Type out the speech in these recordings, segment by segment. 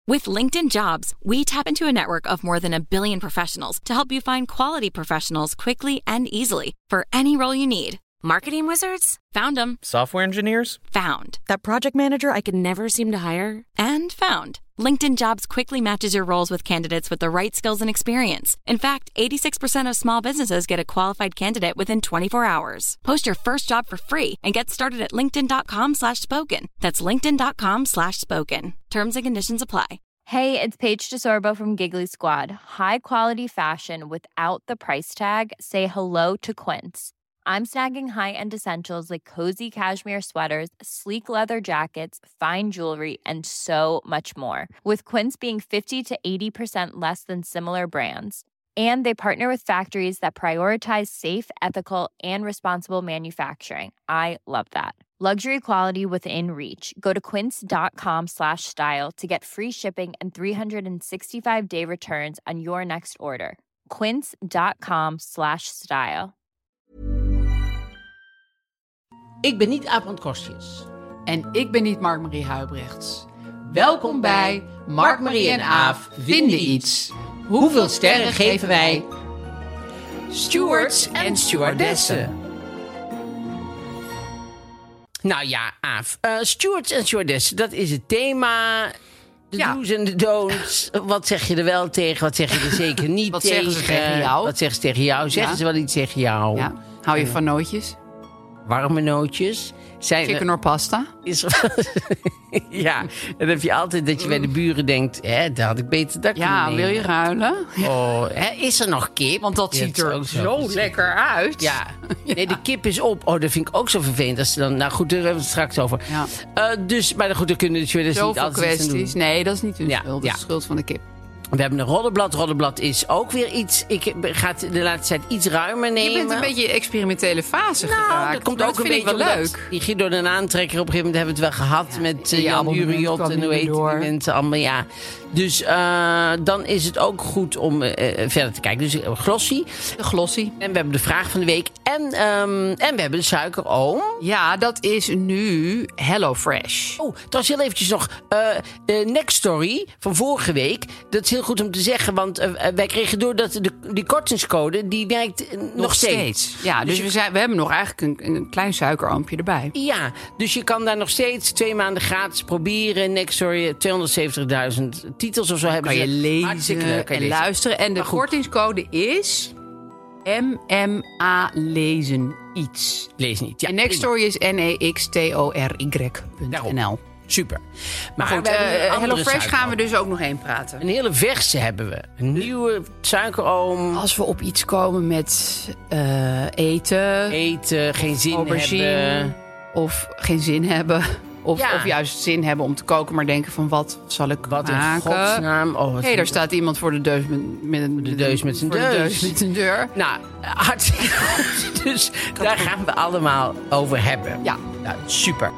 With LinkedIn Jobs, we tap into a network of more than 1 billion professionals to help you find quality professionals quickly and easily for any role you need. Marketing wizards? Found them. Software engineers? Found. That project manager I could never seem to hire? And found. LinkedIn Jobs quickly matches your roles with candidates with the right skills and experience. In fact, 86% of small businesses get a qualified candidate within 24 hours. Post your first job for free and get started at linkedin.com/spoken. That's linkedin.com/spoken. Terms and conditions apply. Hey, it's Paige DeSorbo from Giggly Squad. High quality fashion without the price tag. Say hello to Quince. I'm snagging high-end essentials like cozy cashmere sweaters, sleek leather jackets, fine jewelry, and so much more. With Quince being 50 to 80% less than similar brands. And they partner with factories that prioritize safe, ethical, and responsible manufacturing. I love that. Luxury quality within reach. Go to quince.com/style to get free shipping and 365-day returns on your next order. Quince.com/style. Ik ben niet Aap van Kostjes. En ik ben niet Mark-Marie Huibrechts. Welkom bij Mark-Marie en Aaf vinden iets. Hoeveel sterren geven wij? Stewards en stewardessen. Nou ja, Aaf. Stewards en stewardessen, dat is het thema. De do's en de don'ts. Wat zeg je er wel tegen? Wat zeg je er zeker niet Wat tegen? zeggen ze tegen jou? Wat zeggen ze tegen jou? Zeggen ze wel iets tegen jou? Ja. Hou je van nootjes? Warme nootjes. Chicken or pasta? Ja, dan heb je altijd dat je bij de buren denkt... dat had ik beter dat kunnen nemen. Wil je ruilen? Oh, is er nog kip? Want dat ziet er zo lekker uit. Ja. Nee, de kip is op. Oh, dat vind ik ook zo vervelend. Als ze dan, nou goed, daar hebben we het straks over. Ja. Maar goed, dan kunnen de stewards niet altijd kwesties. Nee, dat is niet hun schuld. Dat is de schuld van de kip. We hebben een roddelblad. Roddelblad is ook weer iets... Ik ga het de laatste tijd iets ruimer nemen. Je bent een beetje experimentele fase geraakt. Dat komt ook een beetje wel leuk. Die Guido de Aantrekker, op een gegeven moment hebben we het wel gehad... met Jan Huriot en hoe heet die mensen allemaal. Ja. Dus dan is het ook goed om verder te kijken. Dus Glossie. De Glossie. En we hebben de vraag van de week. En we hebben de suikeroom. Ja, dat is nu HelloFresh. Oh, trouwens heel eventjes nog. Next Story van vorige week. Dat is heel goed om te zeggen. Want wij kregen door dat die kortingscode... die werkt nog steeds. Ja, dus we hebben nog eigenlijk een klein suikeroompje erbij. Ja, dus je kan daar nog steeds 2 maanden gratis proberen. Next Story, 270.000 titels of zo hebben ze. Kan je lezen en luisteren. En de kortingscode is... MMA lezen iets. Lezen niet. Ja, en Next Story is nextory.nl. Super. Maar goed, HelloFresh gaan we dus ook nog heen praten. Een hele verse hebben we. Een nieuwe suikeroom. Als we op iets komen met eten, geen zin hebben. Of geen zin hebben. Of juist zin hebben om te koken, maar denken van wat zal ik maken? In godsnaam? Daar staat iemand voor de deus met zijn deur. Nou, hartstikke goed. Dus daar gaan we allemaal over hebben. Ja. Nou, super.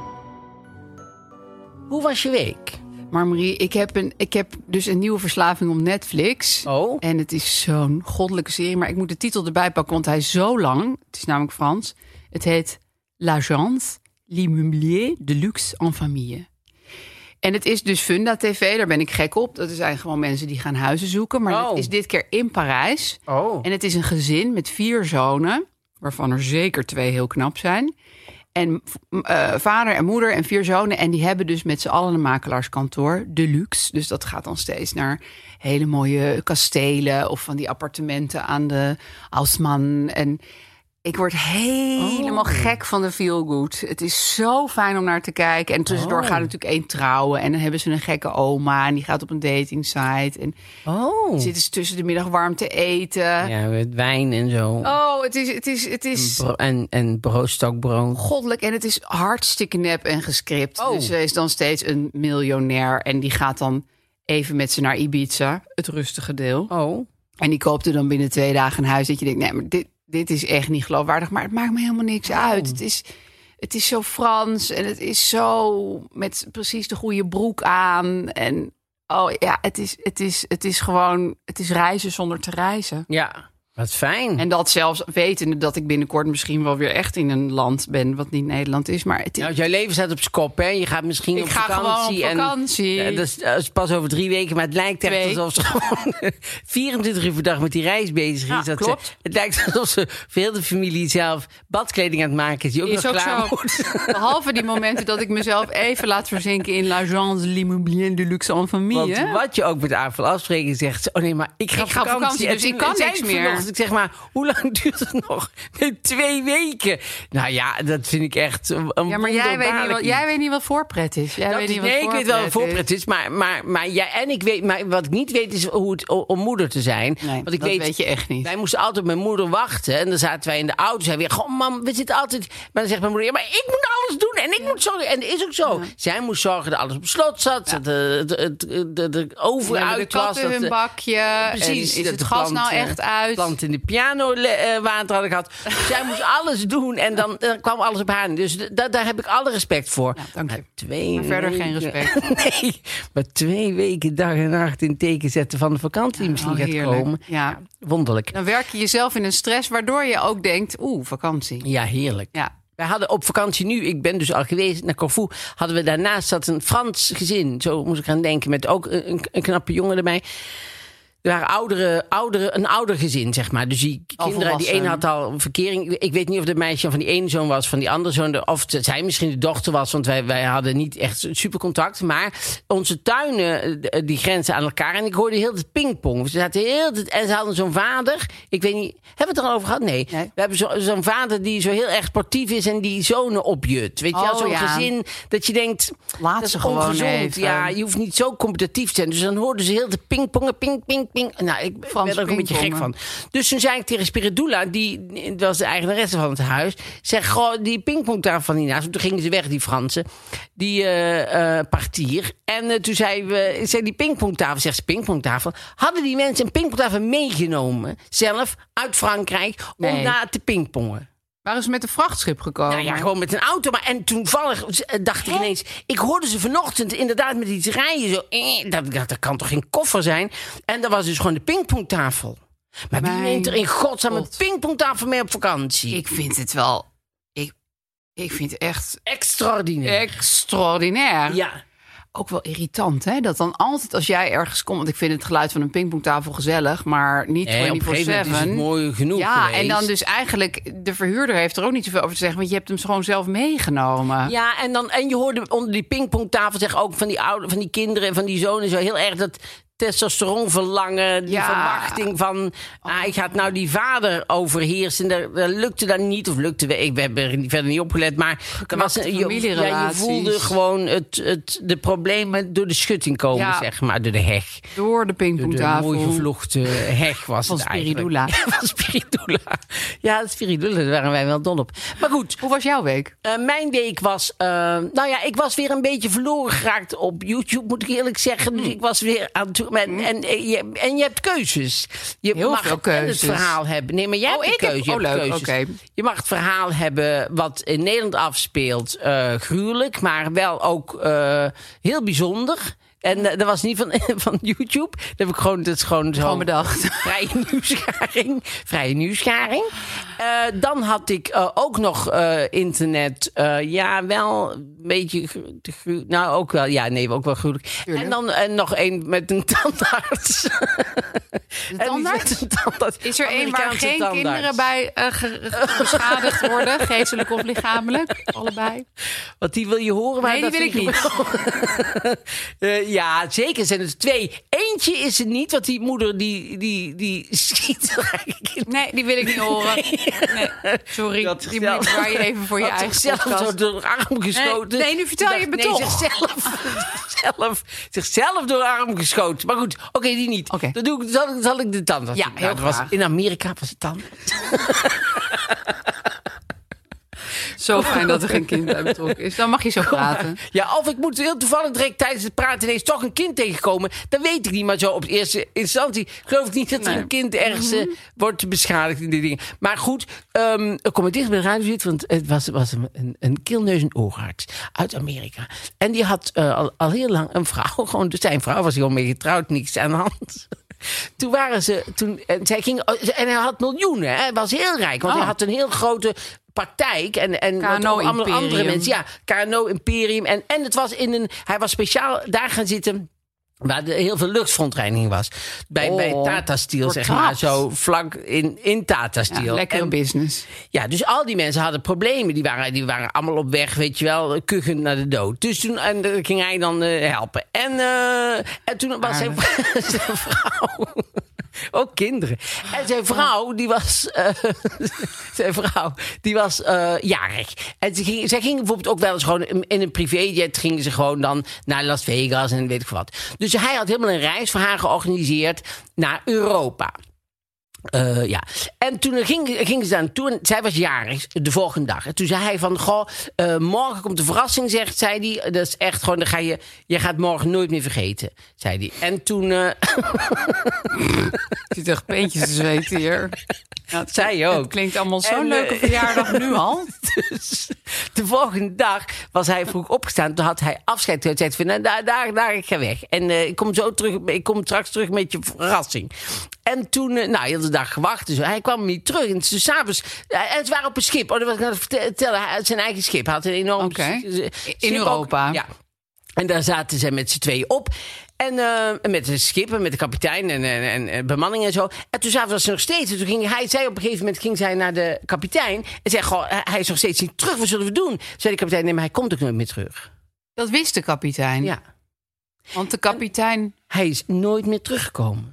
Hoe was je week? Maar Marie, ik heb dus een nieuwe verslaving op Netflix. Oh. En het is zo'n goddelijke serie. Maar ik moet de titel erbij pakken, want hij is zo lang. Het is namelijk Frans. Het heet L'Agence L'Immobilier de Luxe en Famille. En het is dus Funda TV, daar ben ik gek op. Dat zijn gewoon mensen die gaan huizen zoeken. Maar het is dit keer in Parijs. Oh. En het is een gezin met 4 zonen, waarvan er zeker 2 heel knap zijn. En vader en moeder en 4 zonen. En die hebben dus met z'n allen een makelaarskantoor, de luxe. Dus dat gaat dan steeds naar hele mooie kastelen of van die appartementen aan de Haussmann. En ik word helemaal gek van de feel good. Het is zo fijn om naar te kijken. En tussendoor gaat natuurlijk 1 trouwen. En dan hebben ze een gekke oma. En die gaat op een datingsite. En zitten ze tussen de middag warm te eten. Ja, met wijn en zo. Oh, het is en stokbrood. Goddelijk. En het is hartstikke nep en gescript. Dus ze is dan steeds een miljonair. En die gaat dan even met ze naar Ibiza. Het rustige deel. En die koopt er dan binnen 2 dagen een huis. Dat je denkt, nee, maar dit is echt niet geloofwaardig, maar het maakt me helemaal niks uit. Het is zo Frans en het is zo met precies de goede broek aan. En het is gewoon, het is reizen zonder te reizen. Ja, Wat fijn. En dat zelfs wetende dat ik binnenkort misschien wel weer echt in een land ben wat niet Nederland is. Maar jouw leven staat op z'n kop, hè? Je gaat misschien op vakantie. Ik ga gewoon op vakantie. En, dat is pas over 3 weken, maar het lijkt echt alsof ze gewoon 24 uur per dag met die reis bezig is. Ja, klopt. Het lijkt alsof ze voor heel de familie zelf badkleding aan het maken is. Die ook nog klaar moet. Behalve die momenten dat ik mezelf even laat verzinken in l'agence l'immobilier de luxe en famille. Want wat je ook met Avel afspreken zegt, oh nee, maar ik ga op vakantie. Dus ik kan niks meer. Ik zeg maar, hoe lang duurt het nog? 2 weken. Nou ja, dat vind ik echt een maar jij weet niet wat voorpret is. Ik weet wel wat voorpret is. Maar jij en ik weet, maar wat ik niet weet is hoe het om moeder te zijn. Nee, want dat weet je echt niet. Wij moesten altijd op mijn moeder wachten. En dan zaten wij in de auto. Zeiden we, goh mam, we zitten altijd. Maar dan zegt mijn moeder, ja, maar ik moet alles doen en ik moet zorgen. En dat is ook zo. Ja. Zij moest zorgen dat alles op slot zat. Ja. De oven uit was. De katten hun bakje. Precies. Is het gas nou echt uit? Plant in de piano water had ik gehad. Zij moest alles doen en dan kwam alles op haar. Dus daar heb ik alle respect voor. Ja, dank je. Maar verder geen respect. Nee, maar 2 weken dag en nacht in teken zetten van de vakantie die misschien gaat komen. Ja. Wonderlijk. Dan werk je jezelf in een stress waardoor je ook denkt, vakantie. Ja, heerlijk. Ja. Wij hadden op vakantie nu, ik ben dus al geweest naar Corfu, hadden we daarnaast zat een Frans gezin. Zo moest ik aan denken, met ook een knappe jongen erbij. Er waren een ouder gezin, zeg maar. Dus die kinderen, die ene had al verkering. Ik weet niet of de meisje van die ene zoon was, van die andere zoon. Of zij misschien de dochter was, want wij hadden niet echt super contact. Maar onze tuinen, die grenzen aan elkaar. En ik hoorde heel het pingpong. Ze zaten heel en ze hadden zo'n vader. Ik weet niet, hebben we het er al over gehad? Nee. We hebben zo'n vader die zo heel erg sportief is en die zonen opjut. Weet je wel, zo'n gezin dat je denkt, laat dat ze is gewoon ongezond. even. Ja, je hoeft niet zo competitief te zijn. Dus dan hoorden ze heel de pingpongen, ping. Nou, ik ben er ook een beetje gek van. Dus toen zei ik tegen Spiridula, dat was de eigenaresse van het huis, zeg, goh, die pingpongtafel niet naast. Toen gingen ze weg, die Fransen, die partier. En toen zei die pingpongtafel, zegt ze, pingpongtafel. Hadden die mensen een pingpongtafel meegenomen, zelf, uit Frankrijk, om daar te pingpongen? Waren ze met een vrachtschip gekomen? Nou ja, gewoon met een auto. En toevallig dacht ik ineens, ik hoorde ze vanochtend inderdaad met iets rijden. Zo, dat kan toch geen koffer zijn? En dat was dus gewoon de pingpongtafel. Maar wie neemt er in godsnaam een pingpongtafel mee op vakantie? Ik vind het wel... Ik vind het echt... Extraordinair. Ja. Ook wel irritant, hè? Dat dan altijd als jij ergens komt... Want ik vind het geluid van een pingpongtafel gezellig... maar niet 24/7. Op een gegeven moment is het mooi genoeg geweest. En dan dus eigenlijk... De verhuurder heeft er ook niet zoveel over te zeggen... want je hebt hem gewoon zelf meegenomen. Ja, en je hoorde onder die pingpongtafel... zeggen ook van die kinderen en van die zonen... zo heel erg dat testosteron verlangen, die verwachting van... ik ga het nou die vader overheersen. Dat lukte dan niet, of lukte we hebben er verder niet opgelet, maar je voelde gewoon de problemen door de schutting komen, zeg maar, door de heg. Door de pingpongtafel. Door de mooi gevlochten heg was het Spiridula. eigenlijk. Van Spiridula. Ja, Spiridula, daar waren wij wel dol op. Maar goed. Hoe was jouw week? Mijn week was... ik was weer een beetje verloren geraakt op YouTube, moet ik eerlijk zeggen. Dus ik was weer aan het... En je hebt keuzes. Je heel mag veel keuzes. Het verhaal hebben. Nee, maar jij hebt een keuze. Leuk. Okay. Je mag het verhaal hebben wat in Nederland afspeelt. Gruwelijk, maar wel ook heel bijzonder. En dat was niet van YouTube. Dat heb ik gewoon bedacht. Vrije nieuwsgaring. Dan had ik ook nog internet. Wel een beetje... Nou, ook wel. Ja, nee, ook wel gruwelijk. En dan nog één met een tandarts. De tandarts? Is er één waar geen kinderen bij beschadigd worden? Geestelijk of lichamelijk? Allebei. Wat die wil je horen? Nee, die wil ik niet. Ja, zeker zijn het 2. Eentje is het niet, want die moeder die schiet er eigenlijk in. Nee, die wil ik niet horen. Nee, sorry. Die moet waar je even voor je eigen zichzelf zo door de arm geschoten. Nee, nu vertel je me toch. Zichzelf door de arm geschoten. Maar goed, oké, die niet. Okay. Dan zal ik de tandarts. Ja, heel was in Amerika was het dan. Zo fijn dat er geen kind bij betrokken is. Dan mag je zo praten. Ja, of ik moet heel toevallig direct tijdens het praten ineens toch een kind tegenkomen. Dat weet ik niet, maar zo op de eerste instantie geloof ik niet dat er een kind ergens wordt beschadigd in die dingen. Maar goed, ik kom het dicht bij de radio zitten, want het was een keelneus- en oogarts uit Amerika. En die had al heel lang een vrouw, gewoon zijn vrouw was gewoon mee getrouwd, niks aan de hand. Toen waren ze... En hij had miljoenen. Hè? Hij was heel rijk. Want hij had een heel grote praktijk. En andere mensen. Ja, KNO-imperium. En het was hij was speciaal daar gaan zitten... waar heel veel luchtverontreiniging was. Bij Tata Steel, zeg maar. Zo vlak in Tata Steel. Ja, lekker business. Ja, dus al die mensen hadden problemen. Die waren allemaal op weg, weet je wel, kuchend naar de dood. Dus toen ging hij dan helpen. En toen was zijn vrouw... Ook kinderen. En zijn vrouw, die was jarig. En zij ging bijvoorbeeld ook wel eens gewoon in een privéjet gingen ze gewoon dan naar Las Vegas en weet ik wat. Dus hij had helemaal een reis voor haar georganiseerd naar Europa. Ja. En toen ging ze daar naartoe en zij was jarig de volgende dag. En toen zei hij van, morgen komt de verrassing, zei hij. Dat is echt gewoon, je gaat morgen nooit meer vergeten, zei hij. En toen... Ik zit echt peentjes te zweten hier. Ja, dat zei je ook. Het klinkt allemaal zo'n leuke verjaardag nu al. Dus de volgende dag was hij vroeg opgestaan. Toen had hij afscheid. Toen zei hij van, daar ik ga weg. En ik kom straks terug met je verrassing. En toen, heel de dag gewacht. Dus hij kwam niet terug. En dus 's avonds, en ze waren op een schip. Dat was ik aan het vertellen. Hij had zijn eigen schip. Hij had een enorm schip in Europa. Ook, ja. En daar zaten ze met z'n tweeën op. En met de schip en met de kapitein en bemanning en zo. En toen zaten ze nog steeds. En toen zei op een gegeven moment naar de kapitein. En zei, hij is nog steeds niet terug. Wat zullen we doen? Zei de kapitein, nee, maar hij komt ook nooit meer terug. Dat wist de kapitein? Ja. Want de kapitein... Hij is nooit meer teruggekomen.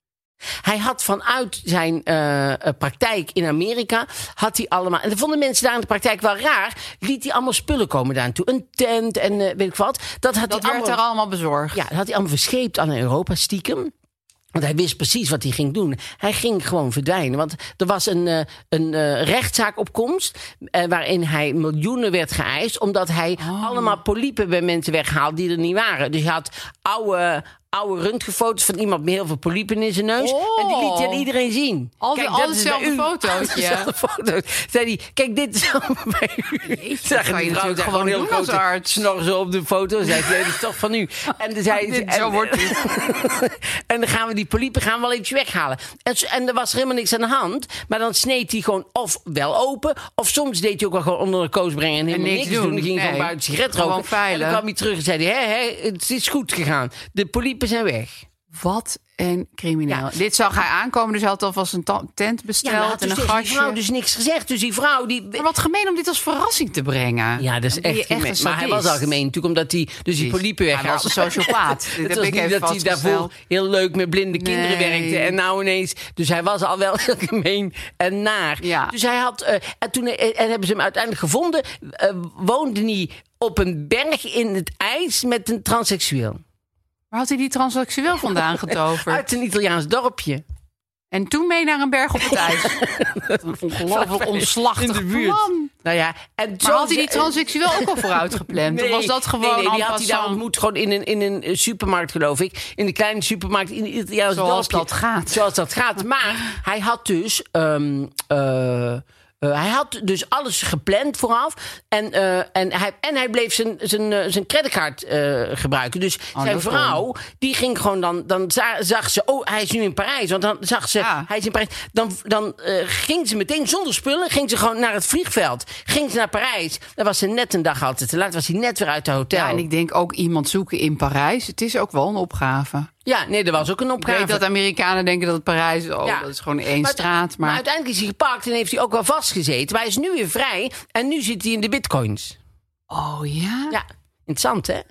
Hij had vanuit zijn praktijk in Amerika, had hij allemaal... En dat vonden mensen daar in de praktijk wel raar. Liet hij allemaal spullen komen daar naartoe. Een tent en weet ik wat. Dat werd er allemaal bezorgd. Ja, dat had hij allemaal verscheept aan Europa stiekem. Want hij wist precies wat hij ging doen. Hij ging gewoon verdwijnen. Want er was een rechtszaak op komst... waarin hij miljoenen werd geëist... omdat hij allemaal polypen bij mensen weghaalde die er niet waren. Dus hij had oude röntgenfoto's van iemand met heel veel polypen in zijn neus. En die liet hij aan iedereen zien. Hetzelfde fotootje. Zei hij, kijk, dit is bij u. Zag die vrouw gewoon heel groot snor zo op de foto. Zei hij, dit is toch van u. En dan zei zo wordt het. En dan gaan we die polypen wel eventjes weghalen. En er was helemaal niks aan de hand. Maar dan sneed hij gewoon of wel open... of soms deed hij ook wel gewoon onder de koos brengen... en helemaal niks doen. Dan ging hij gewoon buiten sigaret roken. En dan kwam hij terug en zei hij... het is goed gegaan. De polypen zijn weg. Wat een crimineel. Ja. Dit zag hij aankomen, dus hij had alvast een tent besteld en een gastje. Die vrouw dus niks gezegd. Dus die vrouw Maar wat gemeen om dit als verrassing te brengen. Ja, dat is echt gemeen. Maar hij was al gemeen natuurlijk, omdat hij dus die polypen weghaalde. Hij was een sociopaat. Het was niet dat hij daarvoor heel leuk met blinde kinderen werkte. En nou ineens... Dus hij was al wel heel gemeen en naar. Ja. Dus hij had... en toen hebben ze hem uiteindelijk gevonden. Woonde hij op een berg in het ijs met een transseksueel. Waar had hij die transseksueel vandaan getoverd? Uit een Italiaans dorpje. En toen mee naar een berg op het ijs. Een ongelooflijk omslachtig plan. Nou ja, maar had hij die transseksueel ook al vooruit gepland? Nee, of was dat gewoon die had hij daar ontmoet gewoon in een supermarkt, geloof ik. In de kleine supermarkt in het Italiaans dorpje. Zoals dat gaat. Maar hij had dus... hij had dus alles gepland vooraf. En hij bleef zijn creditcard gebruiken. Dus zijn vrouw, die ging gewoon dan zag ze... hij is nu in Parijs. Want dan zag ze, hij is in Parijs. Dan ging ze meteen zonder spullen... ging ze gewoon naar het vliegveld. Ging ze naar Parijs. Dan was ze net een dag altijd te laat. Was hij net weer uit het hotel. Ja, en ik denk ook iemand zoeken in Parijs. Het is ook wel een opgave. Ja, nee, er was ook een opgave. Ik weet dat Amerikanen denken dat het Parijs... dat is gewoon één straat. Maar uiteindelijk is hij gepakt en heeft hij ook wel vastgezeten. Maar hij is nu weer vrij en nu zit hij in de bitcoins. Oh ja? Ja, interessant hè?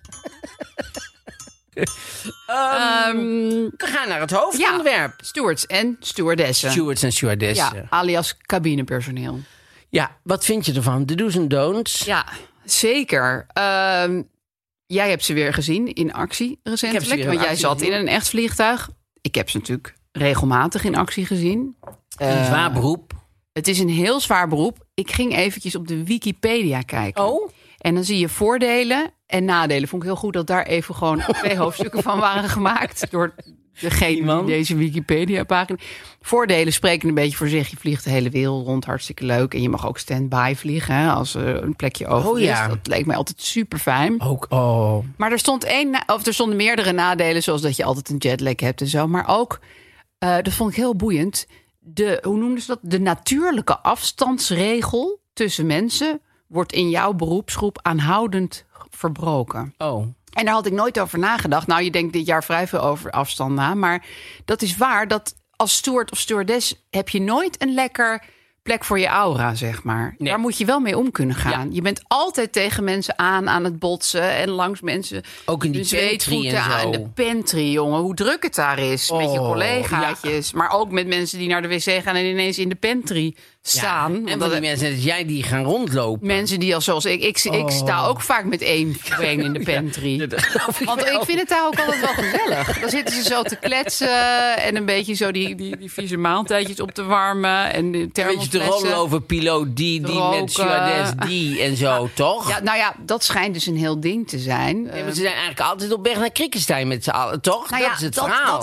We gaan naar het hoofdonderwerp. Ja, stewards en stewardessen. Stewards en stewardessen. Ja, alias cabinepersoneel. Ja, wat vind je ervan? De do's en don'ts? Ja, zeker. Jij hebt ze weer gezien in actie recentelijk. Want jij zat in een echt vliegtuig. Ik heb ze natuurlijk regelmatig in actie gezien. Een zwaar beroep. Het is een heel zwaar beroep. Ik ging eventjes op de Wikipedia kijken. Oh. En dan zie je voordelen en nadelen. Vond ik heel goed dat daar even gewoon 2 hoofdstukken van waren gemaakt. Door degene die deze Wikipedia-pagina... Voordelen spreken een beetje voor zich. Je vliegt de hele wereld rond, hartstikke leuk. En je mag ook stand-by vliegen, hè, als er een plekje over is. Dat leek mij altijd super fijn. Maar er stonden meerdere nadelen, zoals dat je altijd een jetlag hebt en zo. Maar ook, dat vond ik heel boeiend... hoe noemden ze dat? De natuurlijke afstandsregel tussen mensen wordt in jouw beroepsgroep aanhoudend verbroken. En daar had ik nooit over nagedacht. Nou, je denkt dit jaar vrij veel over afstand na. Maar dat is waar, dat als steward of stewardess heb je nooit een lekker plek voor je aura, zeg maar. Nee. Daar moet je wel mee om kunnen gaan. Ja. Je bent altijd tegen mensen aan het botsen en langs mensen. Ook in die pantry en zo. In de pantry, jongen. Hoe druk het daar is met je collegaatjes. Ja. Maar ook met mensen die naar de wc gaan en ineens in de pantry staan. Ja. En van die mensen net als jij die gaan rondlopen. Mensen die zoals ik sta ook vaak met één been in de pantry. Ja, want ik vind het daar ook altijd wel gezellig. Dan zitten ze zo te kletsen en een beetje zo die vieze maaltijdjes op te warmen. En de thermosflessen. De rollover-piloot die met stewardess die en zo, toch? Ja, nou ja, dat schijnt dus een heel ding te zijn. Nee, maar ze zijn eigenlijk altijd op weg naar Krikkenstein met z'n allen, toch? Nou dat is het verhaal.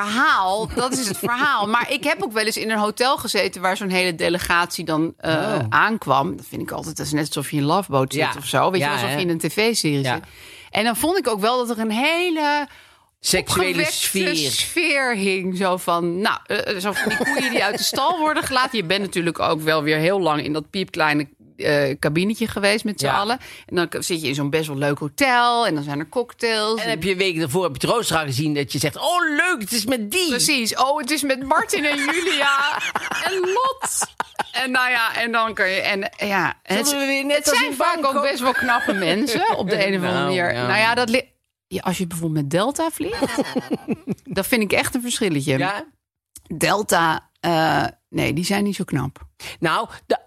Dat is het verhaal. Maar ik heb ook wel eens in een hotel gezeten waar zo'n hele delegatie dan aankwam. Dat vind ik altijd, dat is net alsof je in een loveboat zit of zo. Weet je, alsof je in een tv-serie zit. En dan vond ik ook wel dat er een hele... seksuele sfeer hing. Zo van, zo van die koeien die uit de stal worden gelaten. Je bent natuurlijk ook wel weer heel lang in dat piepkleine kabinetje geweest met z'n allen. En dan zit je in zo'n best wel leuk hotel. En dan zijn er cocktails. En heb je weken daarvoor heb je het rooster gezien dat je zegt... oh, leuk, het is met die. Precies. Oh, het is met Martin en Julia. En Lot. En nou ja, en dan kan je... En ja, het zijn vaak ook best wel knappe mensen. Op de een of andere manier. Ja. Nou ja, dat... Ja, als je bijvoorbeeld met Delta vliegt, dat vind ik echt een verschilletje. Ja? Delta, nee, die zijn niet zo knap. Nou,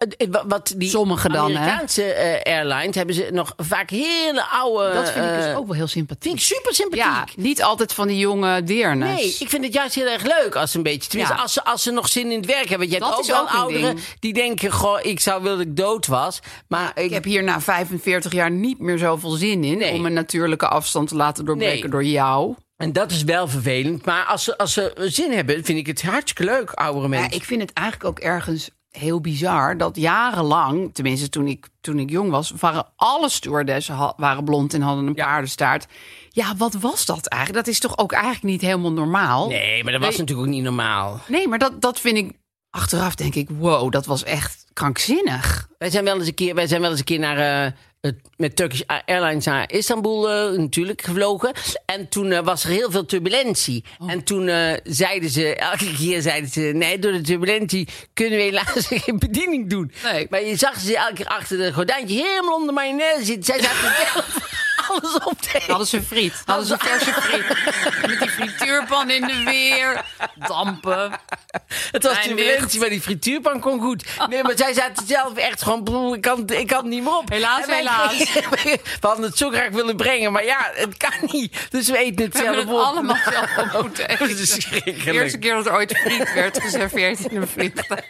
wat die sommige dan, Amerikaanse airlines hebben ze nog vaak hele oude... Dat vind ik dus ook wel heel sympathiek. Vind ik super sympathiek. Ja, niet altijd van die jonge deernes. Nee, ik vind het juist heel erg leuk als een beetje... Tenminste, als ze nog zin in het werk hebben. Je hebt ook wel ouderen die denken... goh, ik zou willen dat ik dood was. Maar ik heb hier na 45 jaar niet meer zoveel zin in... om een natuurlijke afstand te laten doorbreken door jou... En dat is wel vervelend. Maar als ze zin hebben, vind ik het hartstikke leuk, oudere mensen. Ja, ik vind het eigenlijk ook ergens heel bizar dat jarenlang, tenminste toen ik jong was, waren alle stewardessen waren blond en hadden een paardenstaart. Ja, wat was dat eigenlijk? Dat is toch ook eigenlijk niet helemaal normaal? Nee, maar dat was natuurlijk ook niet normaal. Nee, maar dat vind ik... Achteraf denk ik, wow, dat was echt krankzinnig. Wij zijn wel eens een keer naar... met Turkish Airlines naar Istanbul natuurlijk gevlogen. En toen was er heel veel turbulentie. En toen zeiden ze... nee, door de turbulentie kunnen we helaas geen bediening doen. Nee. Maar je zag ze elke keer achter de gordijntje helemaal onder mayonaise zitten. Zij zaten zelf alles op te eten. Hadden ze friet. Hadden ze verse friet. Met die frituurpan in de weer. Dampen. Het was turbulentie, maar die frituurpan kon goed. Nee, maar zij zaten zelf echt gewoon... Ik kan het niet meer op. Helaas. We hadden het zo graag willen brengen, maar ja, het kan niet. Dus we eten het zelf op. We hebben het allemaal zelf op moeten eten. Dat is verschrikkelijk. De eerste keer dat er ooit friet werd geserveerd in een vliegtuig.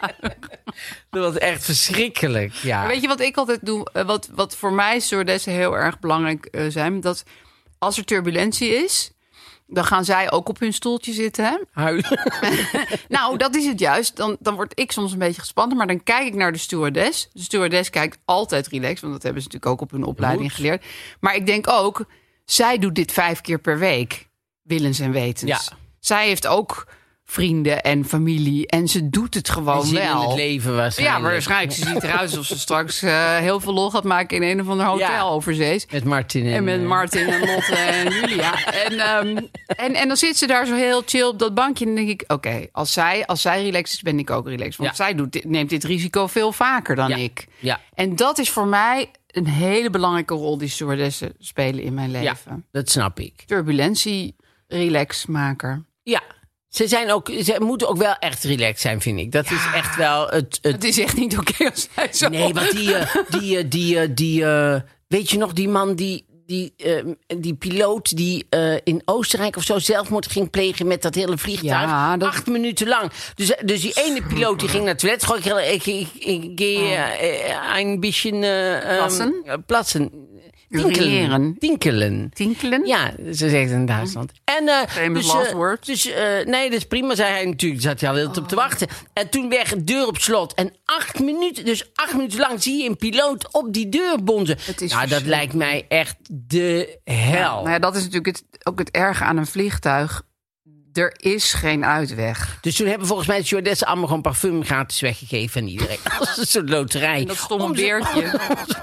Dat was echt verschrikkelijk, ja. Maar weet je wat ik altijd doe? Wat voor mij stewardessen heel erg belangrijk zijn? Dat als er turbulentie is... dan gaan zij ook op hun stoeltje zitten. Hè? Huilen. Nou, dat is het juist. Dan word ik soms een beetje gespannen. Maar dan kijk ik naar de stewardess. De stewardess kijkt altijd relaxed. Want dat hebben ze natuurlijk ook op hun opleiding geleerd. Maar ik denk ook... zij doet dit 5 keer per week. Willens en wetens. Ja. Zij heeft ook... vrienden en familie. En ze doet het gewoon wel. In het leven waarschijnlijk. Ja, waarschijnlijk. Ze ziet eruit alsof ze straks heel veel lol gaat maken in een of ander hotel overzees. Met Martin en Lotte en Julia. En dan zit ze daar zo heel chill op dat bankje. En dan denk ik, oké, als zij relaxed is, ben ik ook relaxed. Want zij neemt dit risico veel vaker dan ik. Ja. En dat is voor mij een hele belangrijke rol die stewardessen spelen in mijn leven. Ja, dat snap ik. Turbulentie, relaxmaker. Ja. Ze moeten ook wel echt relaxed zijn, vind ik. Dat is echt wel het is echt niet oké als zij zo... Nee, want weet je nog, die man die piloot die in Oostenrijk of zo zelfmoord ging plegen met dat hele vliegtuig. Ja, 8 minuten lang. Dus die ene piloot die ging naar het toilet. Ik een bisschen plassen. Tinkelen. Tinkelen? Ja, ze zegt het in Duitsland. En, Famous last word. Nee, dat is prima, zei hij natuurlijk. Zat hij al heel op te wachten. En toen werd de deur op slot. En 8 minuten lang zie je een piloot op die deur bonzen. Dat lijkt mij echt de hel. Nou ja, dat is natuurlijk ook het erge aan een vliegtuig. Er is geen uitweg. Dus toen hebben volgens mij de stewardessen allemaal gewoon parfum gratis weggegeven aan iedereen. Als een soort loterij. En dat stomme beertje.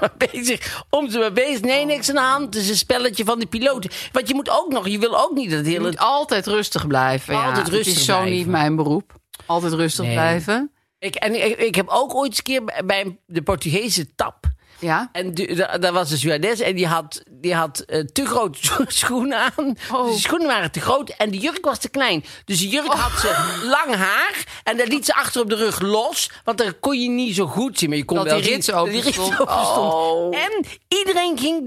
Om ze maar bezig. Nee, niks aan de hand. Het is een spelletje van de piloten. Want je wil ook niet dat het hele... Je moet altijd rustig blijven. Altijd rustig het is zo blijven. niet mijn beroep. Altijd rustig blijven. Ik heb ook ooit eens een keer bij de Portugese TAP... Ja? En daar was een stewardess en die had te grote schoenen aan. Oh. Dus de schoenen waren te groot en de jurk was te klein. Dus de jurk had ze lang haar en dat liet ze achter op de rug los. Want dan kon je niet zo goed zien. Maar je kon Dat wel die rits zien open dat die rits stond. open stond. Oh. En iedereen ging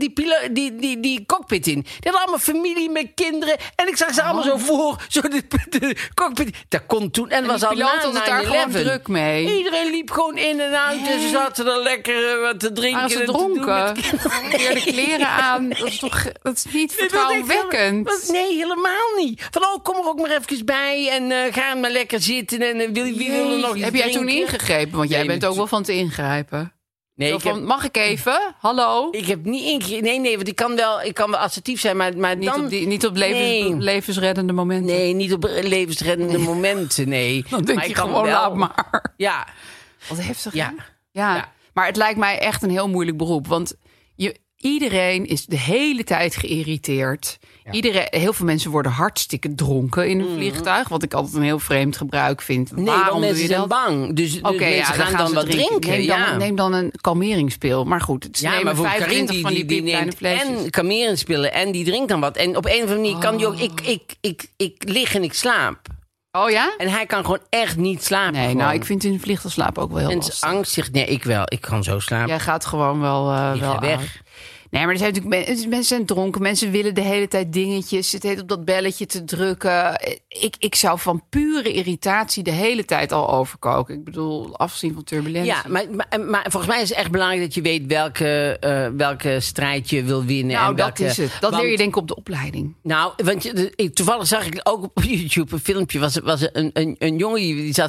die cockpit in. Die hadden allemaal familie met kinderen. En ik zag ze allemaal zo voor. Zo de cockpit. Dat kon toen. En was die al piloot na had het daar 9/11. gewoon druk mee. Iedereen liep gewoon in en uit. En ze zaten er lekker wat te drinken. Waren ze en te doen dronken? met Weer de kleren aan. Dat is niet vertrouwenwekkend. Nee, helemaal niet. Van, kom er ook maar even bij en ga maar lekker zitten. En wie wil er nog iets Heb jij toen drinken? ingegrepen? Want jij bent ook wel van te ingrijpen. Nee, Mag ik even? Hallo? ik heb niet ingegrepen. Nee, want ik kan wel assertief zijn, maar dan... Niet op levensreddende momenten. Nee, niet op levensreddende momenten, nee. Dan denk maar je ik kan gewoon, wel... laat maar. Ja. Wat heftig, Ja. hè? Ja. Maar het lijkt mij echt een heel moeilijk beroep. Want iedereen is de hele tijd geïrriteerd. Ja. Heel veel mensen worden hartstikke dronken in een vliegtuig. Wat ik altijd een heel vreemd gebruik vind. Nee, waarom want doe je mensen dat? zijn bang. Dus Oké, mensen gaan dan wat drinken. Neem dan een kalmeringspil. Maar goed, het Ja, maar voor 25 Karin van die die kleine neemt flesjes. en kalmeringspillen en die drinkt dan wat. En op een of andere manier kan die ook... Ik lig en ik slaap. Oh ja? En hij kan gewoon echt niet slapen. Nee, gewoon. nou, ik vind in een vliegtuig slapen ook wel heel Mensen lastig. angstig. Nee, ik wel. Ik kan zo slapen. Jij gaat gewoon wel ga weg. uit. Nee, maar er zijn natuurlijk mensen zijn dronken. Mensen willen de hele tijd dingetjes. Zitten heet op dat belletje te drukken. Ik zou van pure irritatie de hele tijd al overkoken. Ik bedoel, afgezien van turbulentie. Ja, maar volgens mij is het echt belangrijk dat je weet welke strijd je wil winnen. Nou, en welke, dat is het. Dat leer je denk ik op de opleiding. Nou, want toevallig zag ik ook op YouTube een filmpje. Was een jongen die zat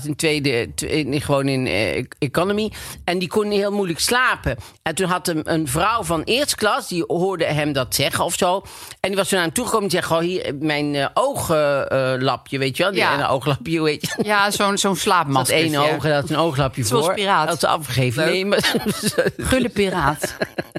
gewoon in economy. En die kon niet heel moeilijk slapen. En toen had een vrouw van eerste klas, die hoorde hem dat zeggen of zo. En die was toen aan hem toegekomen en zei: hier, mijn ooglapje, weet je wel? Ja. Een ooglapje, weet je. Ja, zo'n Dat slaapmasker. één oog en dat een ooglapje Zoals voor. piraat. Dat ze afgegeven. Leuk. Nee, maar... Gulle piraat.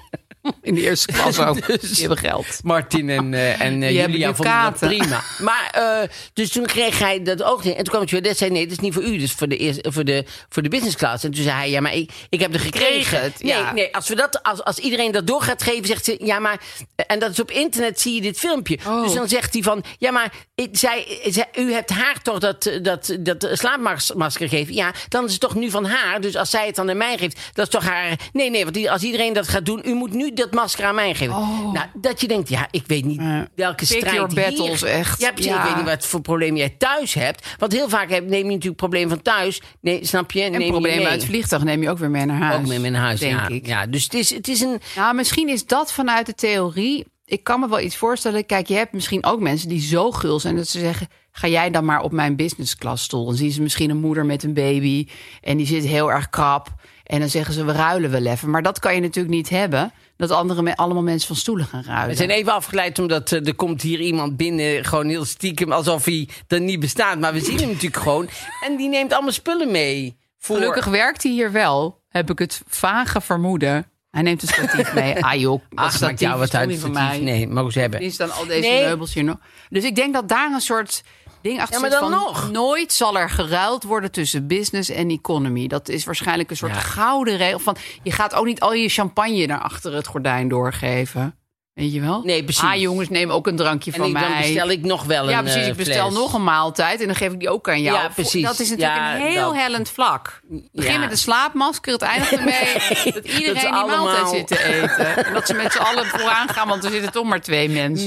In de eerste klas ook. Die hebben geld. Martin en hebben Julia vonden dat ducaten. prima. Maar dus toen kreeg hij dat ook niet. En toen kwam het weer, zei: nee, dat is niet voor u. Dat is voor de business class. En toen zei hij: ja, maar ik heb het gekregen. het, ja. Nee, als iedereen dat door gaat geven, zegt ze: ja, maar... En dat is op internet, zie je dit filmpje. Oh. Dus dan zegt hij van: ja, maar u hebt haar toch dat slaapmasker gegeven? Ja, dan is het toch nu van haar. Dus als zij het dan aan mij geeft, dat is toch haar... Nee, want als iedereen dat gaat doen, u moet nu dat masker aan mij geven. Oh. Nou, dat je denkt, ja, ik weet niet welke Pick strijd your battles, hier... echt. Ja, precies. Ja. Ik weet niet wat voor probleem jij thuis hebt. Want heel vaak neem je natuurlijk problemen van thuis. Nee, snap je? En neem je problemen mee. uit het vliegtuig neem je ook weer mee naar huis. Ook mee naar huis, denk ja. ik. Ja, dus het is een... Nou, misschien is dat vanuit de theorie. Ik kan me wel iets voorstellen. Kijk, je hebt misschien ook mensen die zo gul zijn dat ze zeggen: ga jij dan maar op mijn business class stoel. Dan zien ze misschien een moeder met een baby en die zit heel erg krap. En dan zeggen ze: we ruilen wel even. Maar dat kan je natuurlijk niet hebben. Dat allemaal mensen van stoelen gaan ruilen. We zijn even afgeleid omdat er komt hier iemand binnen, gewoon heel stiekem, alsof hij er niet bestaat. Maar we zien hem natuurlijk gewoon. En die neemt allemaal spullen mee. Gelukkig werkt hij hier wel. Heb ik het vage vermoeden. Hij neemt een statief mee. Ah joh, Ach, maakt jou wat uit, van statief. mij. Nee, mogen ze hebben. Die staan al deze Nee. meubels hier nog. Dus ik denk dat daar een soort ding achter Ja, maar zit dan van... nog. Nooit zal er geruild worden tussen business en economy. Dat is waarschijnlijk een soort gouden regel van... je gaat ook niet al je champagne naar achter het gordijn doorgeven. Weet je wel? Nee, precies. Ah jongens, neem ook een drankje van mij. En dan bestel ik nog wel Ja, een precies. Ik bestel fles. nog een maaltijd en dan geef ik die ook aan jou. Ja, precies. Dat is natuurlijk Ja, een heel dat. hellend vlak. Begin Ja. met een slaapmasker. Het eindigt ermee dat iedereen Dat ze die allemaal- maaltijd zit te eten. En dat ze met z'n allen vooraan gaan, want er zitten toch maar 2 mensen.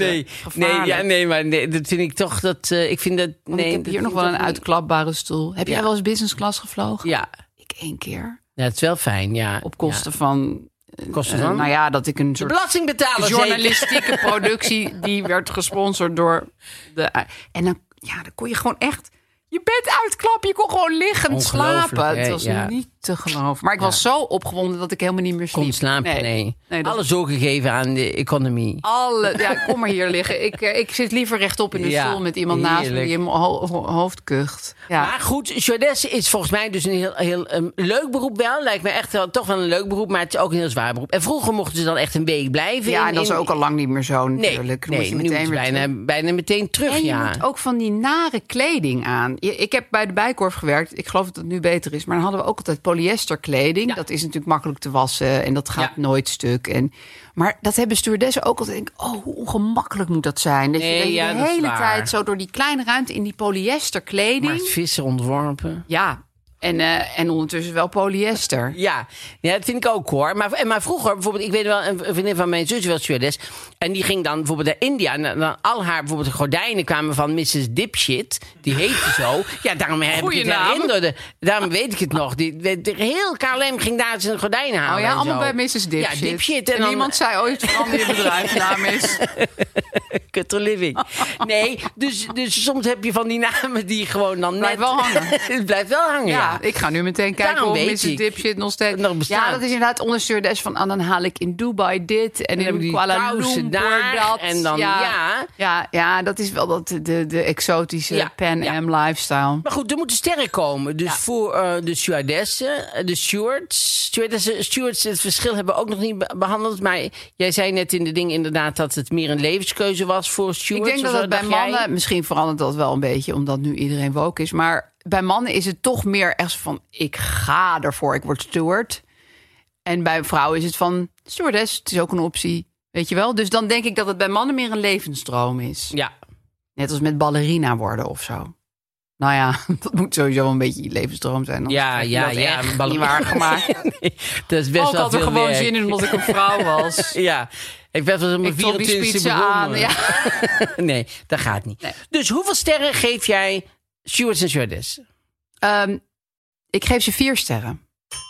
Maar dat vind ik toch ik vind dat... Want Nee, ik heb dat hier nog vind wel ik een toch niet- uitklapbare stoel. Heb jij Ja. wel eens business class gevlogen? Ja. Ik 1 keer. Ja, het is wel fijn, ja. Op kosten van Kost het dan? Nou ja, dat ik een De soort belastingbetaler journalistieke productie... die werd gesponsord door de... En dan kon je gewoon echt... Je bed uitklappen, je kon gewoon liggend slapen. Hè? Het was niet te geloven. Maar ik was zo opgewonden dat ik helemaal niet meer sliep. Kon slapen, nee. Dat... Alle zorgen geven aan de economie. Kom maar hier liggen. Ik zit liever rechtop in de stoel met iemand naast me die in mijn hoofd kucht. Ja. Maar goed, stewardess is volgens mij dus een heel leuk beroep wel. Lijkt me echt toch wel een leuk beroep, maar het is ook een heel zwaar beroep. En vroeger mochten ze dan echt een week blijven. Ja, en dat is ook al lang niet meer zo natuurlijk. Nee, nu moet je bijna meteen terug, en je moet ook van die nare kleding aan. Ik heb bij de Bijenkorf gewerkt. Ik geloof dat het nu beter is. Maar dan hadden we ook altijd polyesterkleding. Ja. Dat is natuurlijk makkelijk te wassen en dat gaat nooit stuk. Maar dat hebben stewardessen ook altijd. Hoe ongemakkelijk moet dat zijn? Dat je de hele tijd zo door die kleine ruimte in die polyesterkleding. Maar Visser ontworpen. Ja. En ondertussen wel polyester. Ja, dat vind ik ook hoor. Maar vroeger, bijvoorbeeld, ik weet wel, een vriendin van mijn zus was stewardess. En die ging dan bijvoorbeeld naar India. En dan al haar bijvoorbeeld gordijnen kwamen van Mrs. Dipshit. Die heette zo. Ja, daarom heb ik het herinnerd. Daarom weet ik het nog. Heel KLM ging daar zijn gordijnen halen. Oh ja, allemaal bij Mrs. Dipshit. Ja, Dipshit. En niemand zei ooit verander je bedrijfsnaam is. Cut living. Nee, dus soms heb je van die namen die gewoon dan blijft wel hangen. Het blijft wel hangen, ja. Ik ga nu meteen kijken of Mrs. Dipshit nog steeds Ja, dat is inderdaad onder stewardess van... dan haal ik in Dubai dit en in Kuala Lumpur dat. En dan, ja, dat is wel de exotische Pan Am lifestyle. Maar goed, er moeten sterren komen. Dus voor de stewardessen, de stewards, het verschil hebben we ook nog niet behandeld. Maar jij zei net in de ding inderdaad dat het meer een levenskeuze was voor stewards. Ik denk dat het bij mannen, misschien verandert dat wel een beetje... omdat nu iedereen woke is, maar... Bij mannen is het toch meer echt van... ik ga ervoor, ik word steward. En bij vrouwen is het van... stewardess, het is ook een optie. Weet je wel? Dus dan denk ik dat het bij mannen meer een levensdroom is. Ja. Net als met ballerina worden of zo. Nou ja, dat moet sowieso een beetje je levensdroom zijn. Ja. Niet waar gemaakt. Nee, dat is best wel had er veel gewoon werk. zin in omdat ik een vrouw was. Ja. Ik werd wel mijn 24e aan. Ja. Nee, dat gaat niet. Nee. Dus hoeveel sterren geef jij... stewards en stewardess? Ik geef ze 4 sterren.